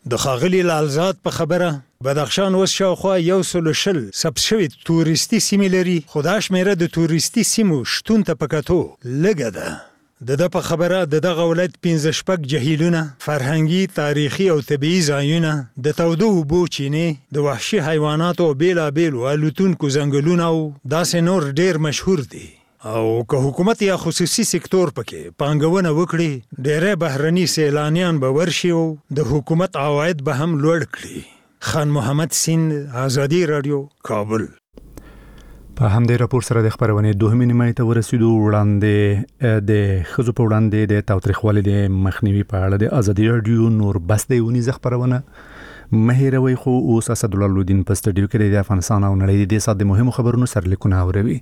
د خاغلی لالزاد په خبره بدخشان اوس شاوخوا 120 ثبت شوي تورستي سیمې لري، خو دا شمیره د تورستي سیمو شتون ته په کتو لږه ده. د په خبره د دغه ولایت 15 شپږ جهیلونه، فرهنګي، تاریخي او طبیعي ځایونه، د تودو اوبو چینې، د وحشي حیواناتو او بیلابیلو الوتونکو ځنګلونه او داسې نور ډیر مشهور دي. او که حکومت یا خصوصي سکتور پکې پانګونه وکړي، ډېری بهرني سیلانیان به ورشي او د حکومت عواید به هم لوړ کړي. خان محمد سیند، آزادي رادیو، کابل. په همدې راپور سره د خبرونې دوهمې نیمایي ته ورسېدو. وړاندې د ښځو په وړاندې د تاوتریخوالي د مخنیوي په اړه د آزادي رادیو نور بس د اونیزه خبرونه مه هېروئ. خو اوس اسدالله لودین په سټډیو کې د افغانستان او نړۍ د دې ساعت د مهمو خبرونو سرلیکونه اوروي.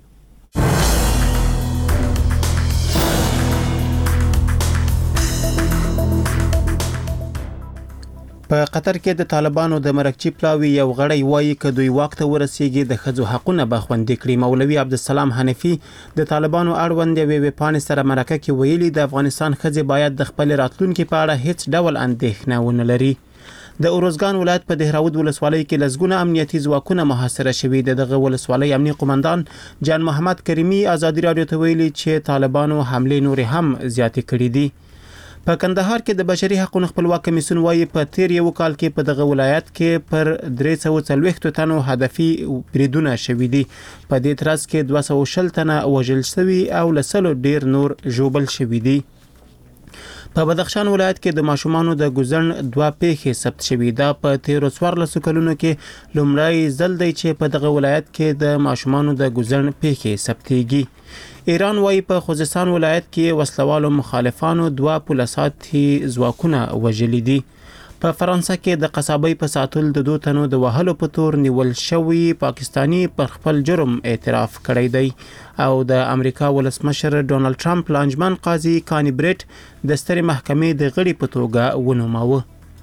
په قطر کې د طالبانو د مرکچی پلاوی یو غړی وایي که دوی واک ته ورسیږي د ښځو حقونه به خوندي کړي. مولوي عبدالسلام حنفي د طالبانو اړوند یوې ویبپاڼې سره مرکه کې ویلي د افغانستان ښځې باید د خپل راتلونکي په اړه هیڅ ډول اندېښنه ونه لري. د اروزګان ولایت په دهراود ولسوالۍ کې لسګونه امنیتي ځواکونه محاصره شوي. دغه ولسوالۍ امنیتي قومندان جان محمد کریمي آزادي رادیو ته ویلي چې طالبانو حملې نورې هم زیاتې کړې دي. په کندهار کې د بشري حقوقو خپلواک کمیسیون وایي په تیر یو کال کې په دغه ولایت کې پر 340 تنو هدفي بریدونه شوي دي. په دې ترڅ کې 260 تنه وژل شوي او لسلو ډیر نور ژوبل شوي دي. په بدخشان ولایت کې د ماشومانو د ګوزن 2 پیښې ثبت شوي. دا په 13 کلونو کې لومړی ځل دی چې په دغه ولایت کې د ماشومانو د ګوزن پیښې ثبتېږي. ایران وايي په خوزستان ولایت کې وسلوالو مخالفانو 2 پولیساتي ځواکونه وژلي دي. په فرانسه کې د قصابۍ په ساتل د 2 تنو د وهلو په تور نیول شوی پاکستانی پر خپل جرم اعتراف کړی دی او د امریکا ولسمشر ډونالد ټرمپ لانجمن قاضي کانی بریټ د سترې محکمې د غړي په توګه ونوماوه.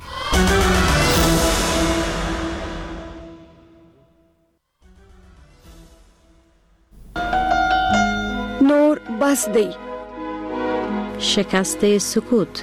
نور بس دی. شکست سکوت.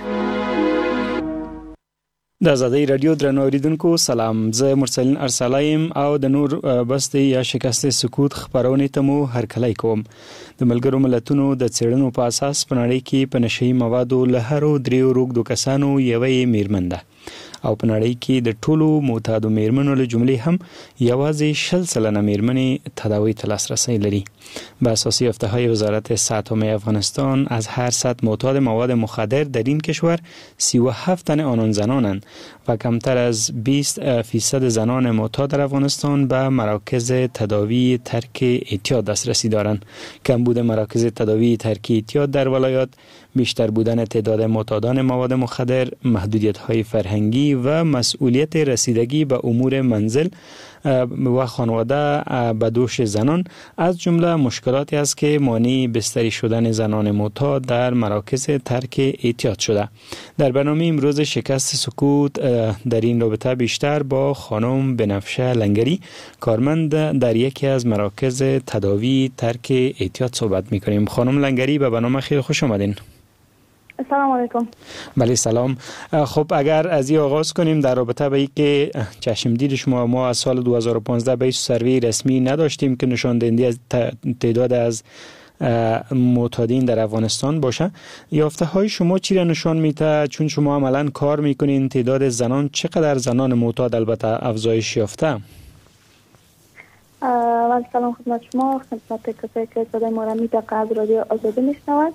د آزادی رادیو درنو اوریدونکو سلام، زه مرسلین ارسلایم او د نور بس دی یا شکست سکوت خبرونه ته مو هرکلی کوم. د ملګرو ملتونو د څېړنو په اساس په نړۍ کې په نشئی موادو له هرو 3 روږدو کسانو یوې میرمن ده او په نړۍ کې د ټولو معتادو میرمنو له جملې هم یوازې 60% میرمنې تداوی ته لاسرسی لري. به اساس یافته‌های وزارت صحت عامه افغانستان از هر 100 معتاد مواد مخدر در این کشور 37 تن آنان زنانند و کمتر از 20% زنان معتاد در افغانستان به مراکز تداوی ترک اعتیاد دسترسی دارند. کمبود مراکز تداوی ترک اعتیاد در ولایات، بیشتر بودن تعداد معتادان مواد مخدر، محدودیت‌های فرهنگی و مسئولیت رسیدگی به امور منزل و خانواده به دوش زنان از جمله مشکلاتی است که مانع بستری شدن زنان معتاد در مراکز ترک اعتیاد شده. در برنامه امروز شکست سکوت در این رابطه بیشتر با خانم بنفشه لنگری کارمند در یکی از مراکز تداوی ترک اعتیاد صحبت می‌کنیم. خانم لنگری به برنامه خیلی خوش آمدین. سلام علیکم. بله سلام. خب اگر از این آغاز کنیم در رابطه با اینکه چشمدید شما ما از سال 2015 به سروی رسمی نداشتیم که نشان دهنده از تعداد از معتادین در افغانستان باشه، یافته های شما چی را نشان میده؟ چون شما عملا کار میکنین تعداد زنان چقدر زنان معتاد البته افزایش یافته؟ سلام خدمت شما، خدمت کسایی که صدای ما را میدقه از رادیو آزادی میشنوند.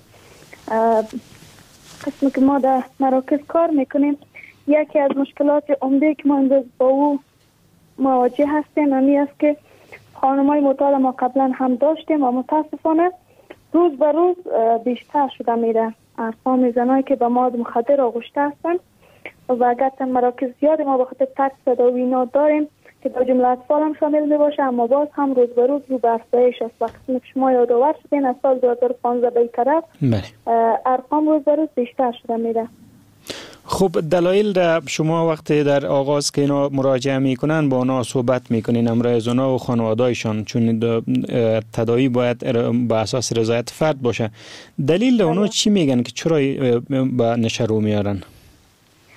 قسمی که ما در مراکز کار میکنیم، یکی از مشکلات عمده که ما امروز با او مواجه هستیم همی است که خانمای معتاد ما قبلا هم داشتیم و متاسفانه روز به روز بیشتر شده میره ارقام زنایی که به مواد مخدر آغشته هستند و اگرچه مراکز زیاد ما به خاطر ترک تداوی اینا داریم که در جمله اطفال هم شامل می باشه، اما باز هم روز به روز رو به افزایش است. وقتی که شما یادآور شدین از سال 2015 به این طرف ارقام روز به روز بیشتر شده میره. خب دلایل را شما وقتی در آغاز که اینا مراجعه میکنن با اونا صحبت میکنین همراه از اونا و خانواده‌شان، چون تداوی باید به اساس رضایت فرد باشه. دلیل اونا چی میگن که چرا به نشر رو میارن؟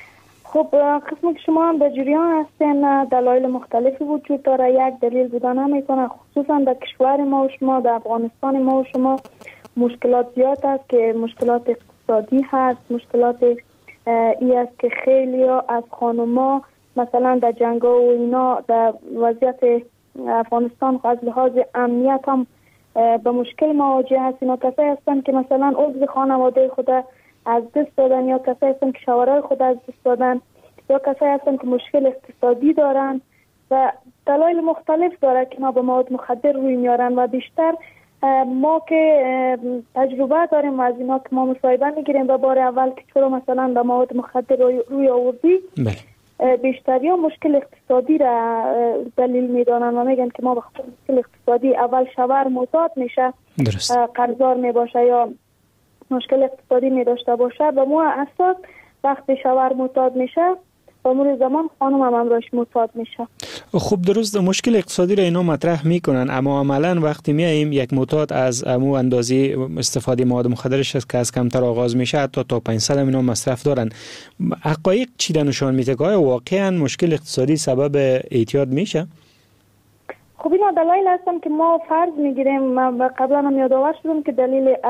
خب قسمی که شما هم در جریان هستین دلایل مختلفی وجود داره. یک دلیل بودن نمیکنه، خصوصا در کشور ما و شما، در افغانستان ما و شما مشکلات زیاد است که مشکلات اقتصادی هست. مشکلات ای است که خیلی از خانوما مثلا در جنگا و اینا در وضعیت افغانستان از لحاظ امنیت هم به مشکل مواجه هست. اینا کسایی هستن که مثلا عضو خانواده خود از دست دادن، یا کسایی هستن که شوهرای خود از دست دادن، یا کسایی هستن که مشکل اقتصادی دارن و دلایل مختلف داره که اینا به مواد مخدر روی میارن. و بیشتر ما که تجربه داریم و از اینا که ما مصاحبه میگیریم به بار اول که چرا مثلا به مواد مخدر روی آوردی، بیشتری ها مشکل اقتصادی را دلیل میدانن و میگن که ما به خاطر مشکل اقتصادی اول شوهر معتاد میشه، قرضدار میباشه یا مشکل اقتصادی میداشته باشه، و ما اساس وقتی شوهر معتاد میشه با مرور زمان خانم هم امراش معتاد میشه. خب درست، مشکل اقتصادی را اینا مطرح میکنن، اما عملا وقتی میایم یک معتاد از امو اندازه استفاده مواد مخدرش است که از کمتر آغاز میشه حتی تا 500 اینا مصرف دارن. حقایق چی را نشان میده که آیا واقعا مشکل اقتصادی سبب اعتیاد میشه؟ خب اینا دلایل هستن که ما فرض میگیریم. من قبلا هم یادآور شدم که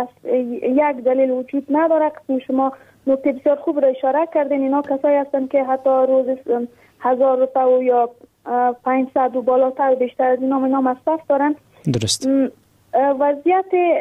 یک دلیل وجود نداره. شما نکته بسیار خوب را اشاره کردین. اینا کسایی هستن که حتی روز 1000 روپیه یا 500 و بالاتر بیشتر از اینا مصرف دارن. درست. وضعیت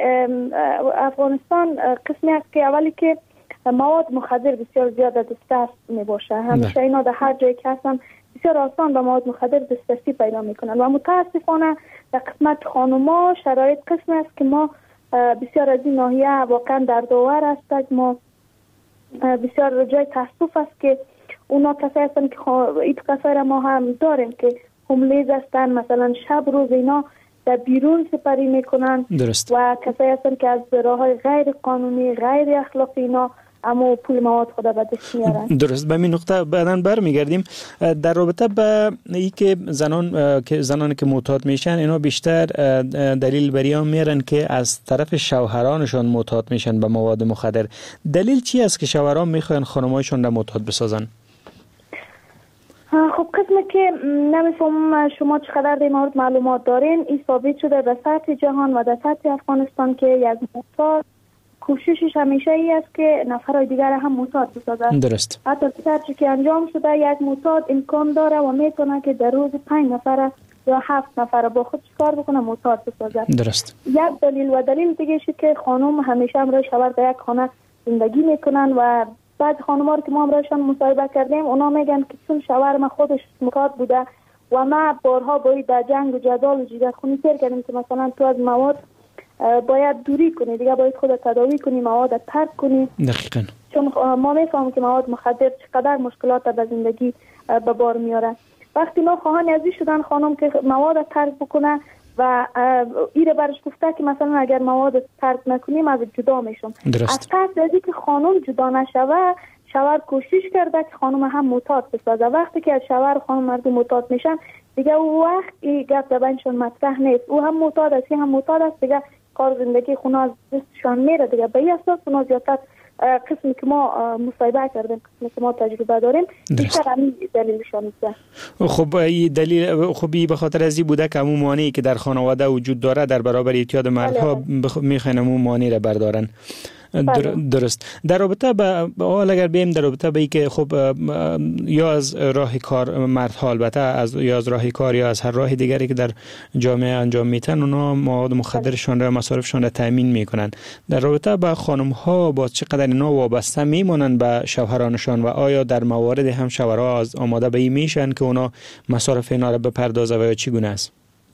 افغانستان قسمی است که اولی که مواد مخدر بسیار زیاد دسترس می باشه. همیشه اینا در هر جایی که هستن بسیار آسان به مواد مخدر دسترسی پیدا میکنن و متاسفانه در قسمت خانوما شرایط قسمی است که ما بسیار از این ناحیه واقعا دردآور است. ما بسیار جای تاسف است که اونا کسایی هستن که این کسایی را ما هم داریم که هملیز هستن، مثلا شب روز اینا در بیرون سپری میکنن. درست. و کسایی هستن که از راههای غیر قانونی غیر اخلاقی اینا اما پول مواد خود به دست میارن. درست. به این نقطه بعداً برمیگردیم. در رابطه با این که زنان که معتاد میشن اینا بیشتر دلیل بریان میارن که از طرف شوهرانشون معتاد میشن به مواد مخدر. دلیل چی است که شوهران میخوان خانمایشون را معتاد بسازن؟ خب قسمی که نمیفهمم شما چقدر در مورد معلومات دارین. این ثابت شده در سطح جهان و در سطح افغانستان که یک معتاد کوششش همیشه ای است که نفرای دیگر هم معتاد بسازد. درست. حتی سرچی که انجام شده یک معتاد امکان داره و میتونه که در روز 5 نفر یا 7 نفر با خود کار بکنه معتاد بسازد. درست. یک دلیل و دلیل دیگه شد که خانم همیشه همراه شوهر در یک خانه زندگی میکنن و بعد خانم‌ها رو که ما همراهشان مصاحبه کردیم اونا میگن که چون شوهر ما خودش معتاد بوده و ما بارها باید در جنگ و جدال و جگرخونی سر کردیم که مثلا تو از مواد باید دوری کنی، دیگه باید خودت تداوی کنی، مواد ترک کنی. دقیقاً. چون ما میفهمیم که مواد مخدر چقدر مشکلات در زندگی به بار میاره. وقتی ما خواهان ازی شدن خانم که مواد ترک بکنه و ایره برش گفته که مثلا اگر مواد ترک نکنیم از جدا میشم. از قصد ازی که خانم جدا نشوه شوهر کوشش کرده که خانم هم معتاد بسازه. وقتی که از شوهر خانم مردم معتاد میشن دیگه او وقت این گپ در بینشون مطرح نیست. او هم معتاد است، هم معتاد است، دیگه کار زندگی خونه از دستشان میره. دیگه به این اساس اونا زیادتر قسمی که ما مصاحبه کردیم، قسمی که ما تجربه داریم بیشتر همین دلیلشان میشه. خب این دلیل خوبی به خاطر ازی بوده که همون مانعی که در خانواده وجود داره در برابر اعتیاد مردها میخواین همون مانع را بردارن. درست. در رابطه با اگر بیم در رابطه با اینکه خب یا از راه کار مردها البته یا از راه کار یا از هر راه دیگری که در جامعه انجام میتن اونا مواد مخدرشان را مصارفشان را تامین میکنن. در رابطه با خانم ها با چقدر اینا وابسته میمونن به شوهرانشان و آیا در موارد هم شوهرها از آماده به این میشن که اونا مصارف اینا را بپردازه و یا چگونه است؟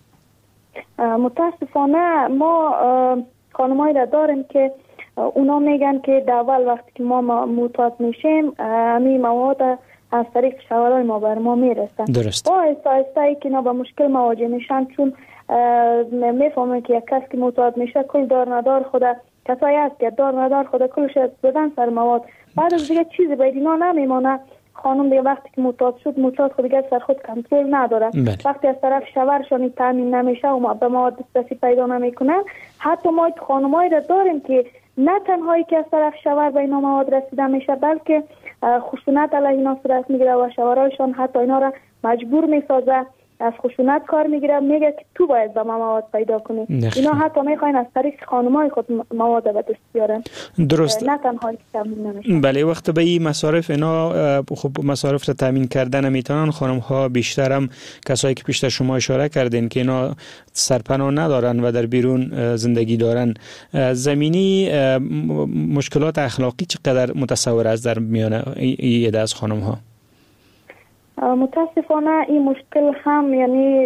متاسفانه ما خانمایی را داریم که اونا میگن که در اول وقتی که ما معتاد میشیم همین مواد از طریق شوهرای ما بر ما میرسن. درست. با آهسته که اینا با مشکل مواجه میشن چون میفهمن که یک کس که معتاد میشه کل دار ندار خود کسایی هست که دار ندار خود کلش بدن سر مواد. بعد از دیگه چیزی باید اینا نمیمونه. خانم دیگه وقتی که معتاد شد معتاد خود دیگه سر خود کنترل نداره. وقتی از طرف شوهرشان تامین نمیشه و به مواد دسترسی پیدا نمیکنن. حتی ما خانمایی را داریم که نه تنهایی که از طرف شوهر به اینا مواد رسیده میشه بلکه خشونت علیه اینا صورت میگیره و شوهرایشان حتی اینا را مجبور میسازه از خشونت کار میگیره، میگه که تو باید به ما مواد پیدا کنی. اینا حتی میخواین از طریق خانمای خود مواد به دست بیارن. درست. نه تنها که تامین نمیشه. بله، وقت به این مصارف اینا خب مصارف را تامین کردن میتونن خانم ها بیشتر هم کسایی که پیشتر شما اشاره کردین که اینا سرپناه ندارن و در بیرون زندگی دارن، زمینی مشکلات اخلاقی چقدر متصور است در میان این عده از خانم ها؟ متاسفانه این مشکل هم یعنی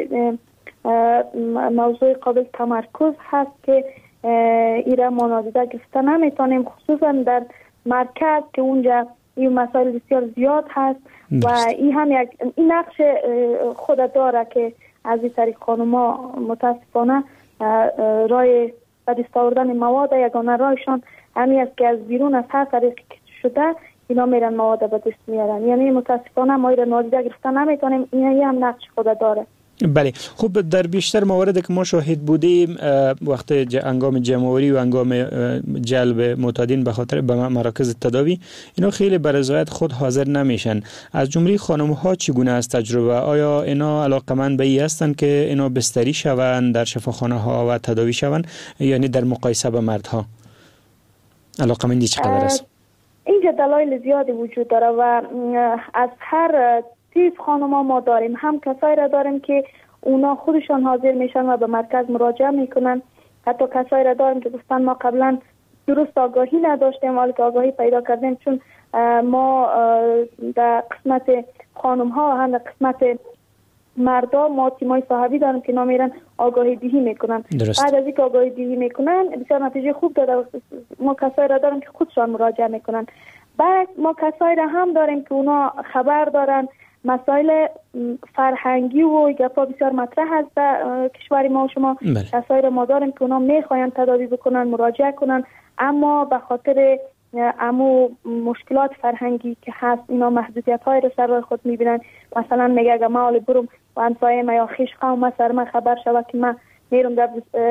موضوع قابل تمرکز هست که ایره ما نادیده گرفته نمیتونیم، خصوصا در مرکز که اونجا این مسائل بسیار زیاد هست و این هم این نقش خود داره که از این طریق خانوما متاسفانه رای به دست آوردن مواد یگانه رایشان همین است که از بیرون از هر طریقی شده اینا میرن مواد به دست میارن. یعنی متاسفانه ما ایران نادیده گرفته نمیتونیم، این هم نقش خود داره. بله، خب در بیشتر مواردی که ما شاهد بودیم وقت انگام جمع‌آوری و انگام جلب معتادین به خاطر به مراکز تداوی، اینا خیلی به رضایت خود حاضر نمیشن. از جمله خانم‌ها چگونه است تجربه؟ آیا اینا علاقمند به این هستند که اینا بستری شوند در شفاخانه‌ها و تداوی شوند، یعنی در مقایسه با مردها علاقمندی چقدر است؟ اینجا دلایل زیادی وجود داره و از هر تیپ خانم‌ها ما داریم. هم کسایی را داریم که اونا خودشان حاضر میشن و به مرکز مراجعه میکنن، حتی کسایی را داریم که گفتن ما قبلا درست آگاهی نداشتیم ولی که آگاهی پیدا کردیم، چون ما در قسمت خانم‌ها و هم در قسمت مردا ما تیمای صاحبی داریم که نامیرن آگاهی دهی میکنن. بعد از اینکه آگاهی دهی میکنن بسیار نتیجه خوب داده. ما کسایی را داریم که خودشان مراجعه میکنن. بعد ما کسایی را هم داریم که اونا خبر دارن مسائل فرهنگی و گپا بسیار مطرح هست در کشور ما و شما. کسایی را ما داریم که اونا میخواین تداوی بکنن، مراجعه کنن، اما به خاطر امو مشکلات فرهنگی که هست اینا محدودیت های رو سر خود میبینن. مثلا میگه اگه ما حالی برم و انفای ما یا خیش قوم سر من خبر شود که من میرم در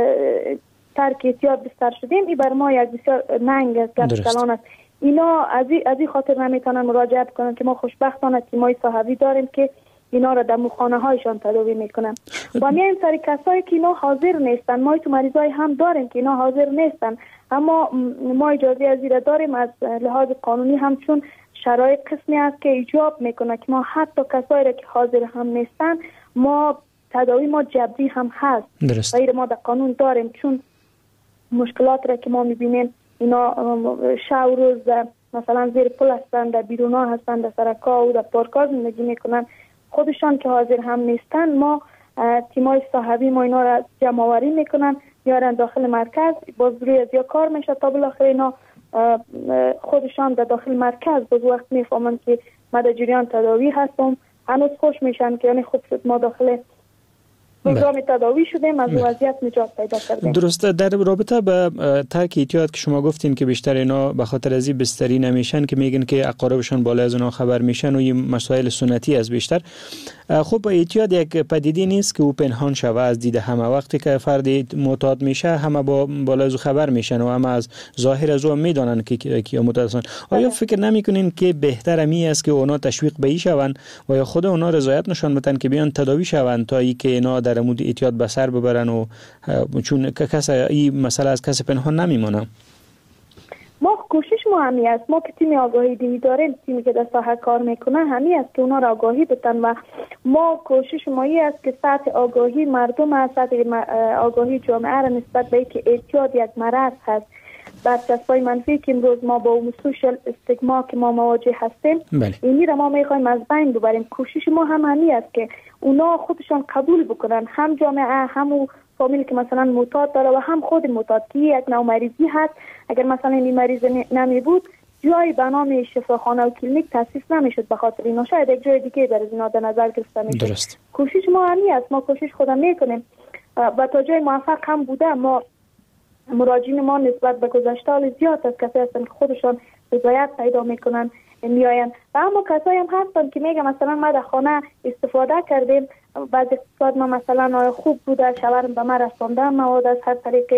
ترک احتیاط بستر شدیم، این بر ما یک بسیار ننگ است، گپ کلان است. اینا از این خاطر نمیتونن مراجعه کنن که ما خوشبختانه تیمای صاحبی داریم که اینا را در خانه هایشان تداوی میکنن. و میایم سر کسایی که اینا حاضر نیستن. ما تو مریضای هم داریم که اینا حاضر نیستن، اما ما اجازه از این داریم از لحاظ قانونی هم، چون شرایط قسمی است که ایجاب میکنه که ما حتی کسایی را که حاضر هم نیستن ما تداوی ما جبری هم هست. غیر ما در قانون داریم، چون مشکلات را که ما میبینیم اینا شب و روز مثلا زیر پل هستن، در بیرونا هستن، در سرکا و در پارکا زندگی میکنن، خودشان که حاضر هم نیستن ما تیمای صاحبی ما اینا را جمع آوری میکنن، میارن داخل مرکز، باز روی از یا کار میشه تا بالاخره اینا خودشان در داخل مرکز باز وقت میفهمن که ما در جریان تداوی هستم، هنوز خوش میشن که یعنی خوب شد ما داخل نظام تداوی شدیم، از وضعیت نجات پیدا کردیم. درسته. در رابطه به ترک احتیاط که شما گفتین که بیشتر اینا به خاطر از این بستری نمیشن که میگن که اقاربشان بالا از اونها خبر میشن و این مسائل سنتی از بیشتر. خب احتیاط یک پدیده نیست که او پنهان شوه از دید همه. وقتی که فرد معتاد میشه همه با بالا از خبر میشن و همه از ظاهر از او میدونن که کی معتاد هستن. آیا فکر نمیکنین که بهتر می است که اونا تشویق به این شون و یا خود اونا رضایت نشان بدن که بیان تداوی شون تا اینکه اینا در مورد احتیاط به سر ببرن و چون کس این مسئله از کس پنهان نمیمونه؟ ما کوشش ما همی است، ما که تیم آگاهی دهی داریم، تیمی که در ساحه کار میکنه همی است که اونا را آگاهی بدن و ما کوشش مایی است که سطح آگاهی مردم، سطح آگاهی جامعه را نسبت به اینکه احتیاط یک مرض هست، برچسبای منفی که امروز ما با اون سوشال استیگما که ما مواجه هستیم اینی را ما میخوایم از بین ببریم. کوشش ما هم همی است که اونا خودشان قبول بکنن، هم جامعه هم فامیل که مثلا معتاد داره و هم خود معتاد که یک نوع مریضی هست. اگر مثلا این مریض نمی بود جایی به نام شفاخانه و کلینیک تاسیس نمیشد، به خاطر اینا شاید یک جای دیگه در اینا در نظر گرفته میشد. درست. کوشش ما همی است، ما کوشش خودم میکنیم و تا جای موفق هم بوده. ما مراجعین ما نسبت به گذشته زیاد از کسایی هستن که خودشان رضایت پیدا میکنن میاین و اما کسایی هم هستن که میگه مثلا ما در خانه استفاده کردیم، بعد اقتصاد ما مثلا خوب بوده، شوهرم به ما رسانده مواد از هر طریق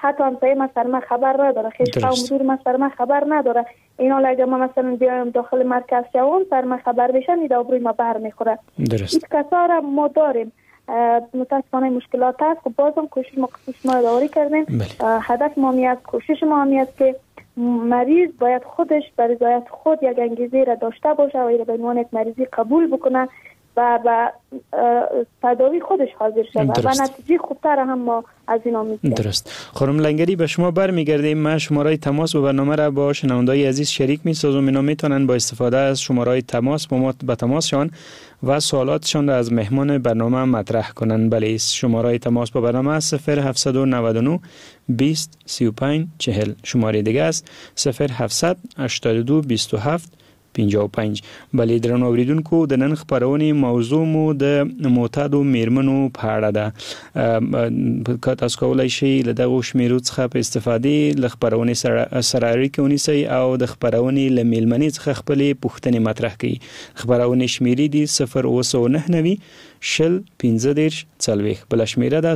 حتی همسایه من سر من خبر نداره، خیلی مدیر من سر من خبر نداره. اینا اگه ما مثلا بیایم داخل مرکز شوم سر من خبر بشن این آبروی ما بر میخوره. این کسا را ما داریم. متاسفانه مشکلات هست. خب بازم کوشش ما داری کردیم. هدف ما میاد، کوشش ما میاد که مریض باید خودش به رضایت خود یک انگیزه را داشته باشه و این به عنوان یک مریضی قبول بکنه و تداوی خودش حاضر شده و نتیجه خوبتر هم ما از اینا میگیریم. درست. خانم لنگری به شما برمیگردیم. من شماره تماس و برنامه را با شنوندای عزیز شریک می‌سازم. اینا میتونن با استفاده از شماره تماس با ما به تماسشان و سوالاتشان را از مهمان برنامه مطرح کنن. بله، شماره تماس با برنامه 0799 20 35 40. شماره دیگه است 0700 82 27 55. بلې درنو اوریدونکو د نن خبرونه موضوع مو د معتادو میرمنو په اړه ده. که تاسو کولای شئ له دغه شمیرو څخه په استفادې له خبرونه سره اړیکه ونیسئ او د خبرونه له میلمنې څخه خپلې پوښتنې مطرح کړئ. خبرونه شمیرې دي 0999 شل 15 40. بل شمیره ده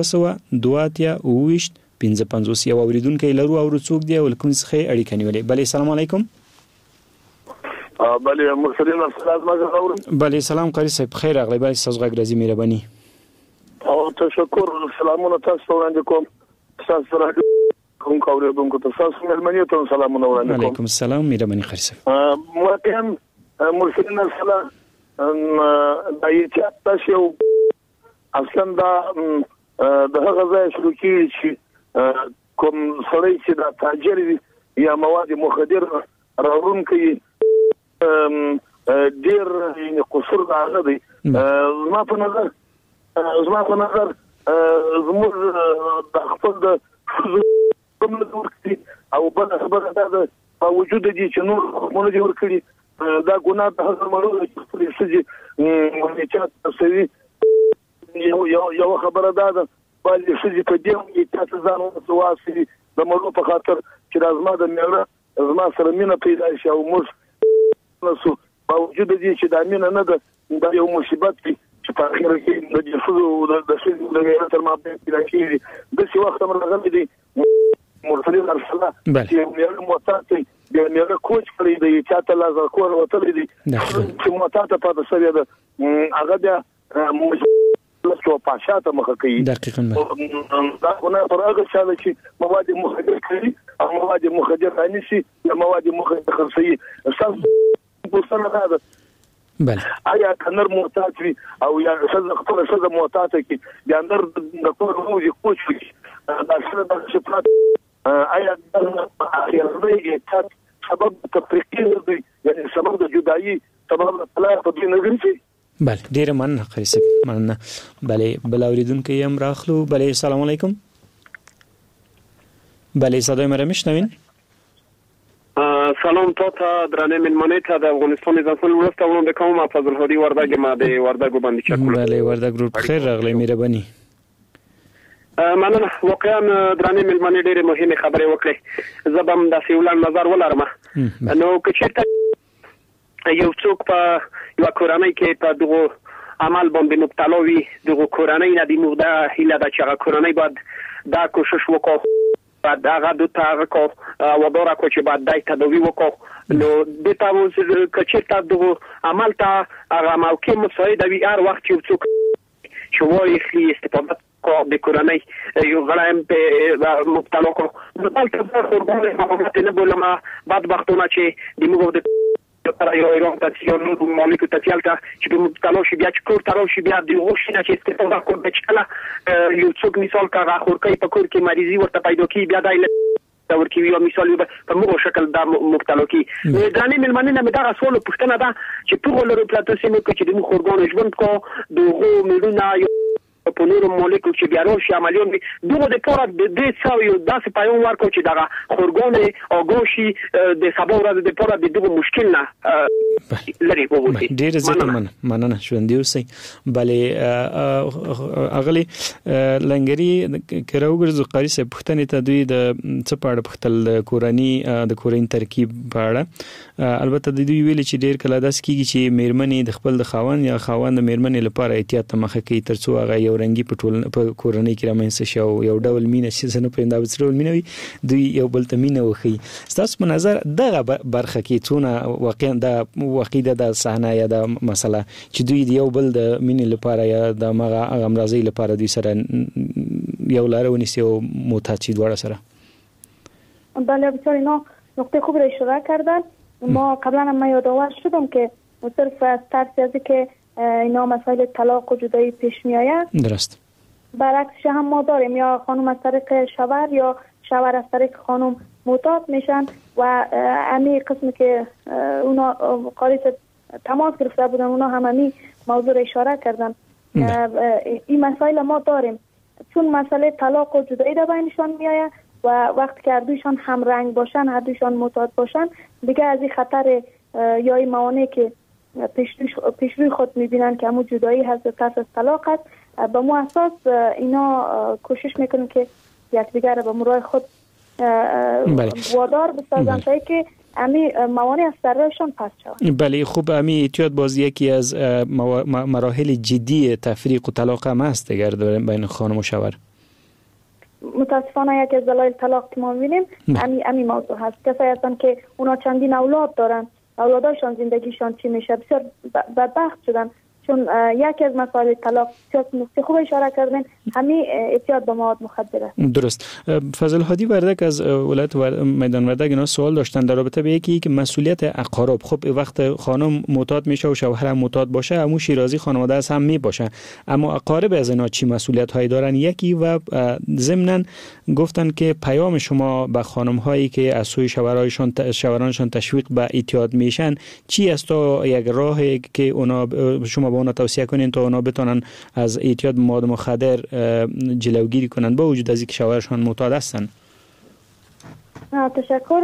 0922 55. یو اوریدونکو لرو او څوک دی ولکم څخه اړیکه نیولې. بلې السلام علیکم. بله مرسلین السلام علیکم. بله سلام قاری صاحب، خیر راغلی. بله تاسو غږ راځي مهرباني. او تشکر. سلامونه تاسو ته وړاندې کوم. تاسو راځي کوم کوریدونکو تاسو مهرباني ته سلامونه وړاندې کوم. علیکم السلام مهرباني قاری صاحب. مو مرسلین السلام دایته تاسو اصلا د هغه ځای شروع کیږي چې کوم سړی چې د تاجر یا مواد مخدر راوړونکي ډیر قصور راغلی دی. زما په نظر زموږ د خپل د او بل خبره ده په وجود دي چې نور مونږ دي ورکړي دا ګناه د هغه مرو چې سږي مونږ چې تاسو یو خبره ده بل سږي په دې کې تاسو ځان وسواسي د مرو په خاطر چې لازمه د میړه زما سره مینه پیدا شي او موږ نو په وجود دي چې د امینه نه ده دا یو مصیبت دی چې په اخر کې د جسدو د شي د غیر ما په کې راځي د څه وخت مرغلي دي مرسلین ارسله چې یو موتات دی یو کوچ کړی دی چې تاسو لازم کور وتلی دی چې موتات په تاسو سره ده هغه د لکه پاشاته مخه کوي. دقیقاً دا نه پر هغه شاله چې مواد مخدر کوي او مواد مخدر رانیسي یا مواد مخدر خرڅي اساس پوښتنه ده. بله آیا کنر معتاد وي او یا خپل څه معتاد کی د اندر د کور موږ کوچ دا څه د صفات آیا د اخیرنۍ سبب تفریقي دی یعنی سبب د جدایي سبب طلاق په دې نه ګرځي. بله ډیر مننه قاری صاحب، مننه. بله بل اوریدونکو هم راخلو. بله السلام علیکم. بله صدای مرا میشنوین؟ سلام تاسو درنه ملمنه ته د افغانستان د ځنګل ورسته وړاندې کوم. فضل هادي وردګ ما د وردګ باندې چکو. بله وردګ ګروپ خیر راغلی مهرباني. مننه. واقعا درنه ملمنه ډېر مهمه خبره وکړه. زبم د سیولان نظر ولرم. نو کچته یو څوک په یو کورنۍ کې په دغه عمل باندې مبتلا وي، دغه کورنۍ نه دی موږ د هیله د چې کورنۍ باید دا کوشش وکړي بعد هغه د تاغه کو وداره کو چې بعد دای تداوی وکړو. نو د تاسو کچې تاسو دغه عمل ته هغه موقع مساعد وي هر وخت چې څوک شوی خلی استفاده کو د کورنۍ یو غلایم په مبتلا کو نو تاسو په خورګونه نه بولم بعد وختونه چې د موږ د para yo orientación molecular tatialta چې په مبتلا شي بیا چې کور تراو شي بیا د غوښنه چې استفاده کوي بچلا یو څوک مثال کا خورکې په کور کې مریضي ورته پیدا کی بیا دای دا ورکی یو مثال په موږ شکل دا مبتلا کی ځانې ملمنه نه دا رسول پښتنه دا چې په ولر پلاتوسینو کې چې د خورګون ژوند کو دغه ملونه په نورو مولکول چې بیا روشي عملیون دغه د پوره د دې څاوي داسې پایون ورکو چې دغه خورګون او ګوشي د سبا ورځ د پوره د دغه مشکل نه لري وګورئ. ډیر زیات مننه ژوندۍ اوسئ. بلې اغلی لنګری کراوګرز قاری صاحب پښتنې ته دوی د څه پاړه پختل د کورین ترکیب پاړه البته د دوی ویل چې ډیر کله داس کیږي چې میرمنې د خپل د خاوند یا خاوند د میرمنې لپاره احتیاط مخه کوي ترڅو هغه یو یو رنګي په کورنۍ کې رامنځته شي او یو ډول مینه چې زنه په انداز ډول مینه وي دوی یو بل ته مینه وخی. تاسو په نظر دغه برخه کې څونه واقعي د صحنه یا د مسله چې دوی یو بل د مینې لپاره یا د مغه امراضي لپاره دوی سره یو لار ونیسي او معتاد شي دواړه سره؟ بله بسیار اینا نقطه خوب را اشاره کردن. ما قبلا هم یادآور شدم که صرف از ترس از که اینا مسائل طلاق و جدایی پیش می آید. درست. برعکسش هم ما داریم، یا خانم از طریق شوهر یا شوهر از طریق خانم معتاد میشن و امی قسمی که اونا قاریس تماس گرفته بودن اونا هم امی موضوع را اشاره کردن. این مسائل ما داریم چون مسئله طلاق و جدایی در بینشان می آید و وقتی که هر دویشان هم رنگ باشن، هر دویشان معتاد باشن، دیگه از این خطر یا این موانعی که پیش روی خود میبینن که همون جدایی هست و ترس از طلاق هست، به مو اساس اینا کوشش میکنن که یکدیگر رو به مرای خود وادار بسازن تا که امی موانع از سرشان پس شود. بله خوب، امی اعتیاد باز یکی از مراحل جدی تفریق و طلاق هم هست دیگر بین خانم و شوهر. متاسفانه یکی از دلایل طلاق که ما می‌بینیم امی موضوع هست. کسایی هستن که اونا چندین اولاد دارن، اولاداشان زندگیشان چی میشه، بسیار بدبخت شدن چون یکی از مسائل طلاق نقطه خوب اشاره کردن همین اعتیاد به مواد مخدر است. درست. فضل هادی وردک از ولایت میدان وردک اینا سوال داشتن در رابطه به یکی که مسئولیت اقارب. خب وقت خانم معتاد میشه و شوهر هم معتاد باشه، عمو شیرازی خانواده از هم میباشه، اما اقارب از اینا چی مسئولیت هایی دارن؟ یکی و ضمناً گفتن که پیام شما به خانم هایی که از سوی شوهرانشان تشویق به اعتیاد میشن چی است تا یک راهی که اونا شما به اونا توصیه کنین تا اونا بتونن از اعتیاد به مواد مخدر جلوگیری کنن با وجود از اینکه شوهرشان معتاد هستن؟ تشکر.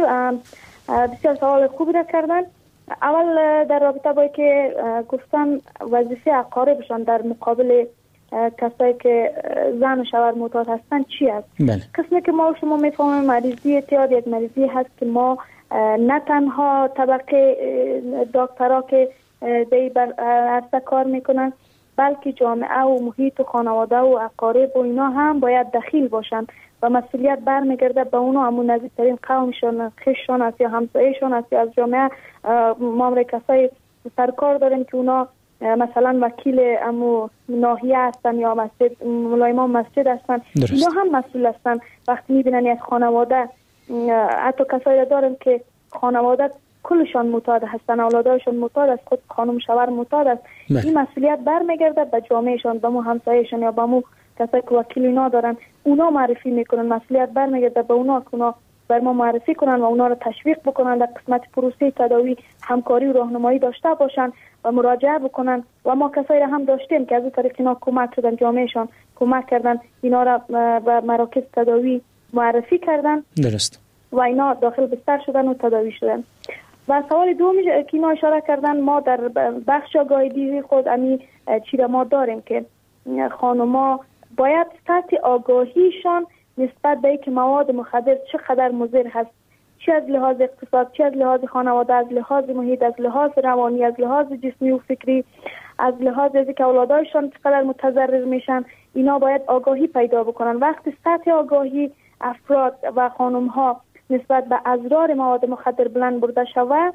بسیار سوال خوبی را کردن. اول در رابطه با که گفتن وظیفه اقاربشان در مقابل کسایی که زن و شوهر معتاد هستن چی است؟ قسمی که ما و شما میفهمیم مریضی اعتیاد یک مریضی هست که ما نه تنها طبقه دکترها که در عرصه کار میکنن بلکه جامعه و محیط و خانواده و اقارب و اینا هم باید دخیل باشن و مسئولیت برمیگرده به اونا، همون نزدیکترین قومشان، خششان است یا همسایه‌شان است یا از جامعه. ما کسای سرکار داریم که اونا مثلا وکیل امو ناحیه هستن یا مسجد ملایمان مسجد هستن، اینا هم مسئول هستن. وقتی میبینن یک خانواده، حتی کسایی داریم که خانواده کلشان معتاد هستن، اولادایشان معتاد است، خود خانم شوهر معتاد است، این مسئولیت برمیگرده به جامعهشان، به مو همسایه‌شان یا به مو کسایی که وکیل اینا دارن، اونا معرفی میکنن. مسئولیت برمیگرده به اونا که اونا بر ما معرفی کنن و اونا رو تشویق بکنن در قسمت پروسه تداوی همکاری و راهنمایی داشته باشن و مراجعه بکنن. و ما کسایی را هم داشتیم که از این طریق اینا کمک شدن، جامعهشان کمک کردن، اینا را به مراکز تداوی معرفی کردن. درست. و اینا داخل بستر شدن و تداوی شدن. و سوال دومی که اینا اشاره کردن، ما در بخش آگاهی دیدی خود امی چی را ما داریم که خانوما باید سطح آگاهیشان نسبت به اینکه مواد مخدر چقدر مضر هست، چه از لحاظ اقتصاد، چه از لحاظ خانواده، از لحاظ محیط، از لحاظ روانی، از لحاظ جسمی و فکری، از لحاظ اینکه اولادایشان چقدر متضرر میشن، اینا باید آگاهی پیدا بکنن. وقتی سطح آگاهی افراد و خانم ها نسبت به اضرار مواد مخدر بلند برده شود،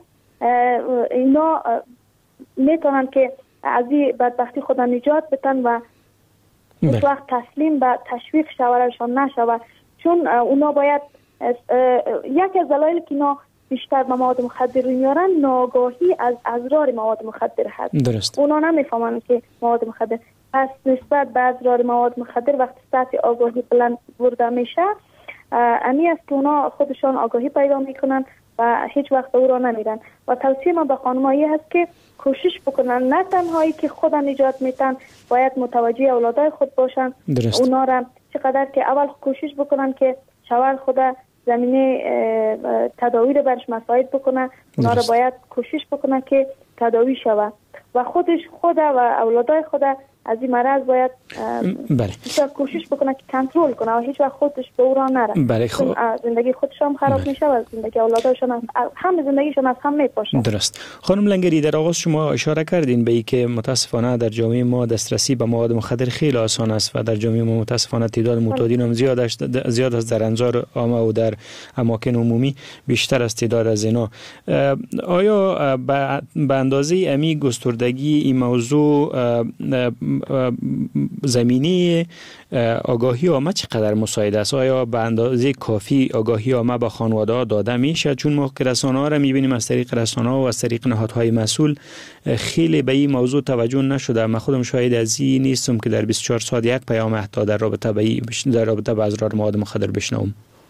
اینا میتونن که از این بدبختی خودن نجات بدن و هیچ وقت تسلیم به تشویق شوهرشان نشود. چون اونا باید یکی از دلایلی که اینا بیشتر به مواد مخدر میارن ناگاهی از اضرار مواد مخدر هست. درست. اونا نمیفهمن که مواد مخدر، پس نسبت به اضرار مواد مخدر وقتی سطح آگاهی بلند برده میشه، امی است که اونا خودشان آگاهی پیدا میکنن و هیچ وقت او را نمیرن. و توصیه ما به خانمایی هست که کوشش بکنن نه تنهایی که خود نجات میتن، باید متوجه اولادای خود باشن. درست. اونا را چقدر که اول کوشش بکنن که شوهر خود زمینه تداوی رو برش مساعد بکنن، اونا را باید کوشش بکنن که تداوی شود و خود و اولادای خود از این مرض باید بسیار کوشش بکنه که کنترل کنه و هیچ وقت خودش به او راه نره. بله. خب زندگی خودش هم خراب میشه و زندگی اولادشون هم زندگیشون از هم میپاشه. درست. خانم لنگری، در آغاز شما اشاره کردین به اینکه متاسفانه در جامعه ما دسترسی به مواد مخدر خیلی آسان است و در جامعه ما متاسفانه تعداد معتادین هم زیاد است در انظار عامه و در اماکن عمومی بیشتر از تعداد از اینا. آیا به اندازه امی گستردگی این موضوع زمینی آگاهی عامه چقدر مساعد است؟ آیا به اندازه کافی آگاهی عامه به خانواده‌ها داده میشه؟ چون ما رسانه‌ها را می‌بینیم از طریق رسانه‌ها و از طریق نهادهای مسئول خیلی به این موضوع توجه نشده. من خودم شاهد از این نیستم که در 24 ساعت یک پیام اهدا در رابطه با اضرار مواد مخدر بشنوم.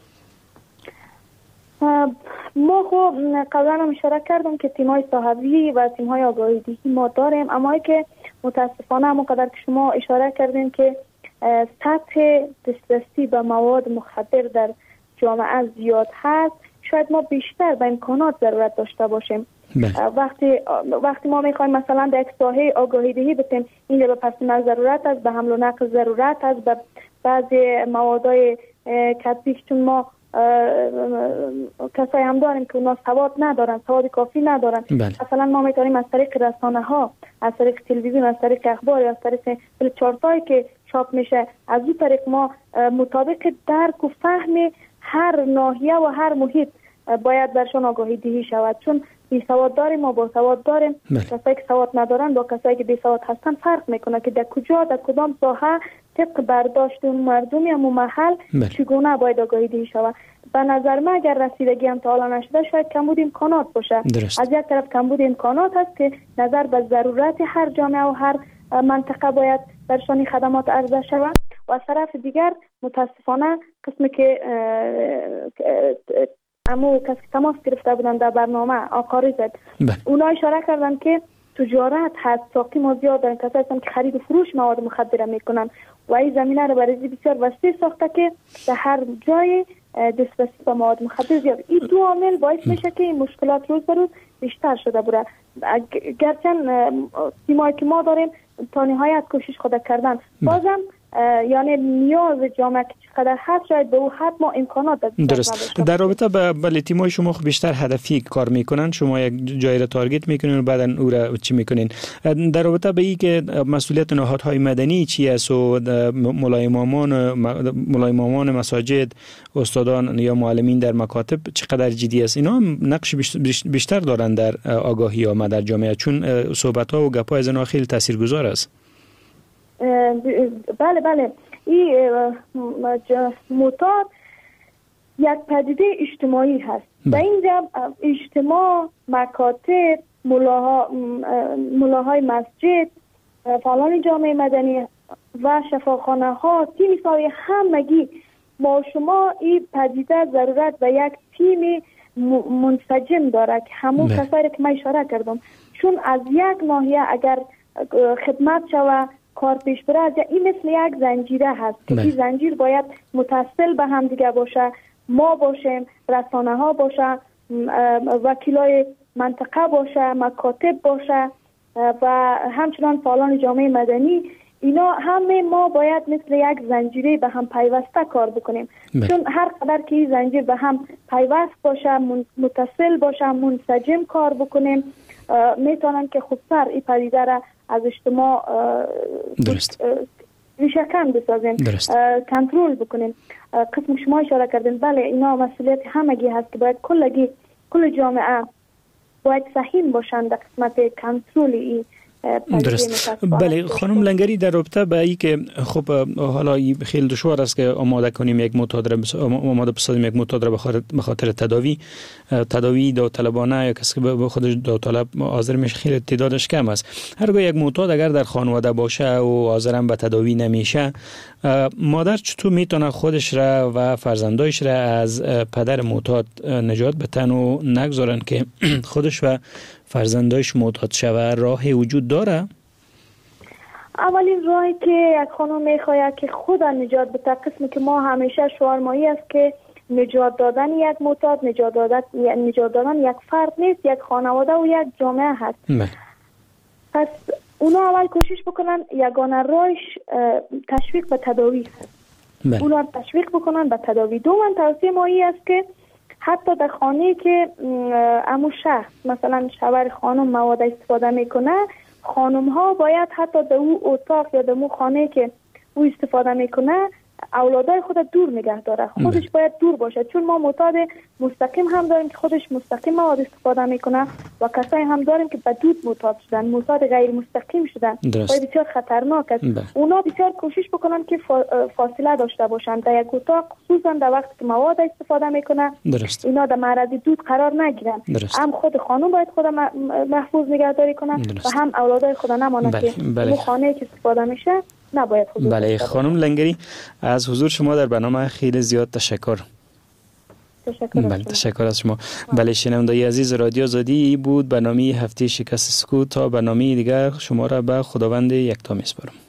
ما خب قبلا هم اشاره کردم که تیم‌های صحابی و تیم‌های آگاهی‌دهی ما داریم، اما که متاسفانه همونقدر که شما اشاره کردین که سطح دسترسی به مواد مخدر در جامعه زیاد هست، شاید ما بیشتر به امکانات ضرورت داشته باشیم. وقتی ما میخوایم مثلا در یک ساحه آگاهی‌دهی بتیم، اینجا به پرسنل ضرورت است، به حمل و نقل ضرورت است، به بعضی موادهای کتبی، چون ما کسایی هم داریم که اونا سواد کافی ندارن. مثلا ما میتونیم از طریق رسانه ها، از طریق تلویزیون، از طریق اخبار یا از طریق چارتایی که چاپ میشه، از این طریق ما مطابق درک و فهم هر ناحیه و هر محیط باید برشان آگاهی دهی شود. چون بی سواد داریم ما با سواد داریم. کسایی که سواد ندارن با کسایی که بی سواد هستن فرق میکنه که در کدام ساحه طبق برداشت اون مردم یا محل چگونه باید آگاهی دهی شود. به نظر من اگر رسیدگی هم تا حالا نشده شاید کمبود امکانات باشه. از یک طرف کمبود امکانات هست که نظر به ضرورت هر جامعه و هر منطقه باید برشان خدمات عرضه شود، و از طرف دیگر متاسفانه قسمی که کسی که تماس گرفته بودن در برنامه آقاری زد، اونا اشاره کردن که تجارت هست، ساقی ما زیاد دارن، کسایی هستن که خرید و فروش مواد مخدر میکنن و این زمینه رو برای بسیار وسیع ساخته که در هر جای دسترسی به مواد مخدر زیاد. این دو عامل باعث میشه که این مشکلات روز به روز بیشتر شده بوده. گرچند تیمایی که ما داریم تا نهایت کوشش خود کردن، بازم یعنی نیاز جامعه که چقدر هست شاید به او حد ما امکانات درست. در رابطه با تیم‌های شما بیشتر هدفی کار میکنن، شما یک جایی را تارگت میکنین و بعدن او را چی میکنین؟ در رابطه با این که مسئولیت نهادهای مدنی چی است و ملایمامان مساجد، استادان یا معلمین در مکاتب چقدر جدی است؟ اینا هم نقش بیشتر دارن در آگاهی عامه در جامعه، چون صحبت‌ها و گپ‌ها از اینا خیلی تاثیرگذار است. بله این معتاد یک پدیده اجتماعی هست. در اینجا اجتماع، مکاتب، ملاهای مسجد، فعالان جامعه مدنی و شفاخانه ها، تیم ساری همگی ما شما این پدیده ضرورت به یک تیم منسجم داره که همون کسایی که من اشاره کردم، چون از یک ناحیه اگر خدمت شود کار پیش بره، این مثل یک زنجیره هست که این زنجیر باید متصل به هم دیگه باشه. ما باشیم، رسانه ها باشه، وکیلای منطقه باشه، مکاتب باشه و همچنان فعالان جامعه مدنی، اینا همه ما باید مثل یک زنجیره به هم پیوسته کار بکنیم. چون هر قدر که این زنجیر به هم پیوست باشه، متصل باشه، منسجم کار بکنیم، میتونن که خودسر این پدیده را از اجتماع ریشه‌کن بسازیم، کنترل بکنیم. قسم شما اشاره کردین، بله اینا مسئولیت همگی هست که باید کل جامعه باید سهیم باشند در قسمت کنترل این. درست. بله خانم لنگری، در رابطه با این که خب حالا خیلی دشوار است که آماده کنیم یک معتاد را بسازیم یک معتاد را به خاطر تداوی داوطلبانه یا کسی که به خودش داوطلب حاضر میشه خیلی تعدادش کم است. هرگاه یک معتاد اگر در خانواده باشه و حاضر به تداوی نمیشه، مادر چطور میتونه خودش را و فرزندایش را از پدر معتاد نجات بدن و نگذارن که خودش و فرزندایش معتاد شوه؟ راهی وجود داره؟ اولین راهی که یک خانم میخواد که خود نجات بده، قسمی که ما همیشه شعار مایی است که نجات دادن یک معتاد، نجات دادن یک فرد نیست، یک خانواده و یک جامعه هست. پس اونا اول کوشش بکنن یگانه راهش تشویق به تداوی هست. اونا تشویق بکنن به تداوی. دوم توصیه ما این است که حتی در خانه که امو شخص مثلا شوهر خانم مواد استفاده میکنه، خانم ها باید حتی در او اتاق یا در او خانه که او استفاده میکنه اولادای خود دور نگه داره. خودش باید دور باشه، چون ما معتاد مستقیم هم داریم که خودش مستقیم مواد استفاده میکنه و کسایی هم داریم که به دود معتاد شدن، معتاد غیر مستقیم شدن و بسیار خطرناک است. اونا بسیار کوشش بکنن که فاصله داشته باشن در یک اتاق، خصوصا در وقتی که مواد استفاده میکنه. اینا در معرض دود قرار نگیرن. هم خود خانم باید خود محفوظ نگهداری کنه و هم اولادای خود نمانه که اون خانه که استفاده میشه نباید حضور. بله خانم لنگری، از حضور شما در برنامه خیلی زیاد تشکر. تشکر از شما. بله شنوندگان عزیز رادیو آزادی بود برنامه هفته شکست سکوت. تا برنامه دیگر شما را به خداوند یکتا میسپارم.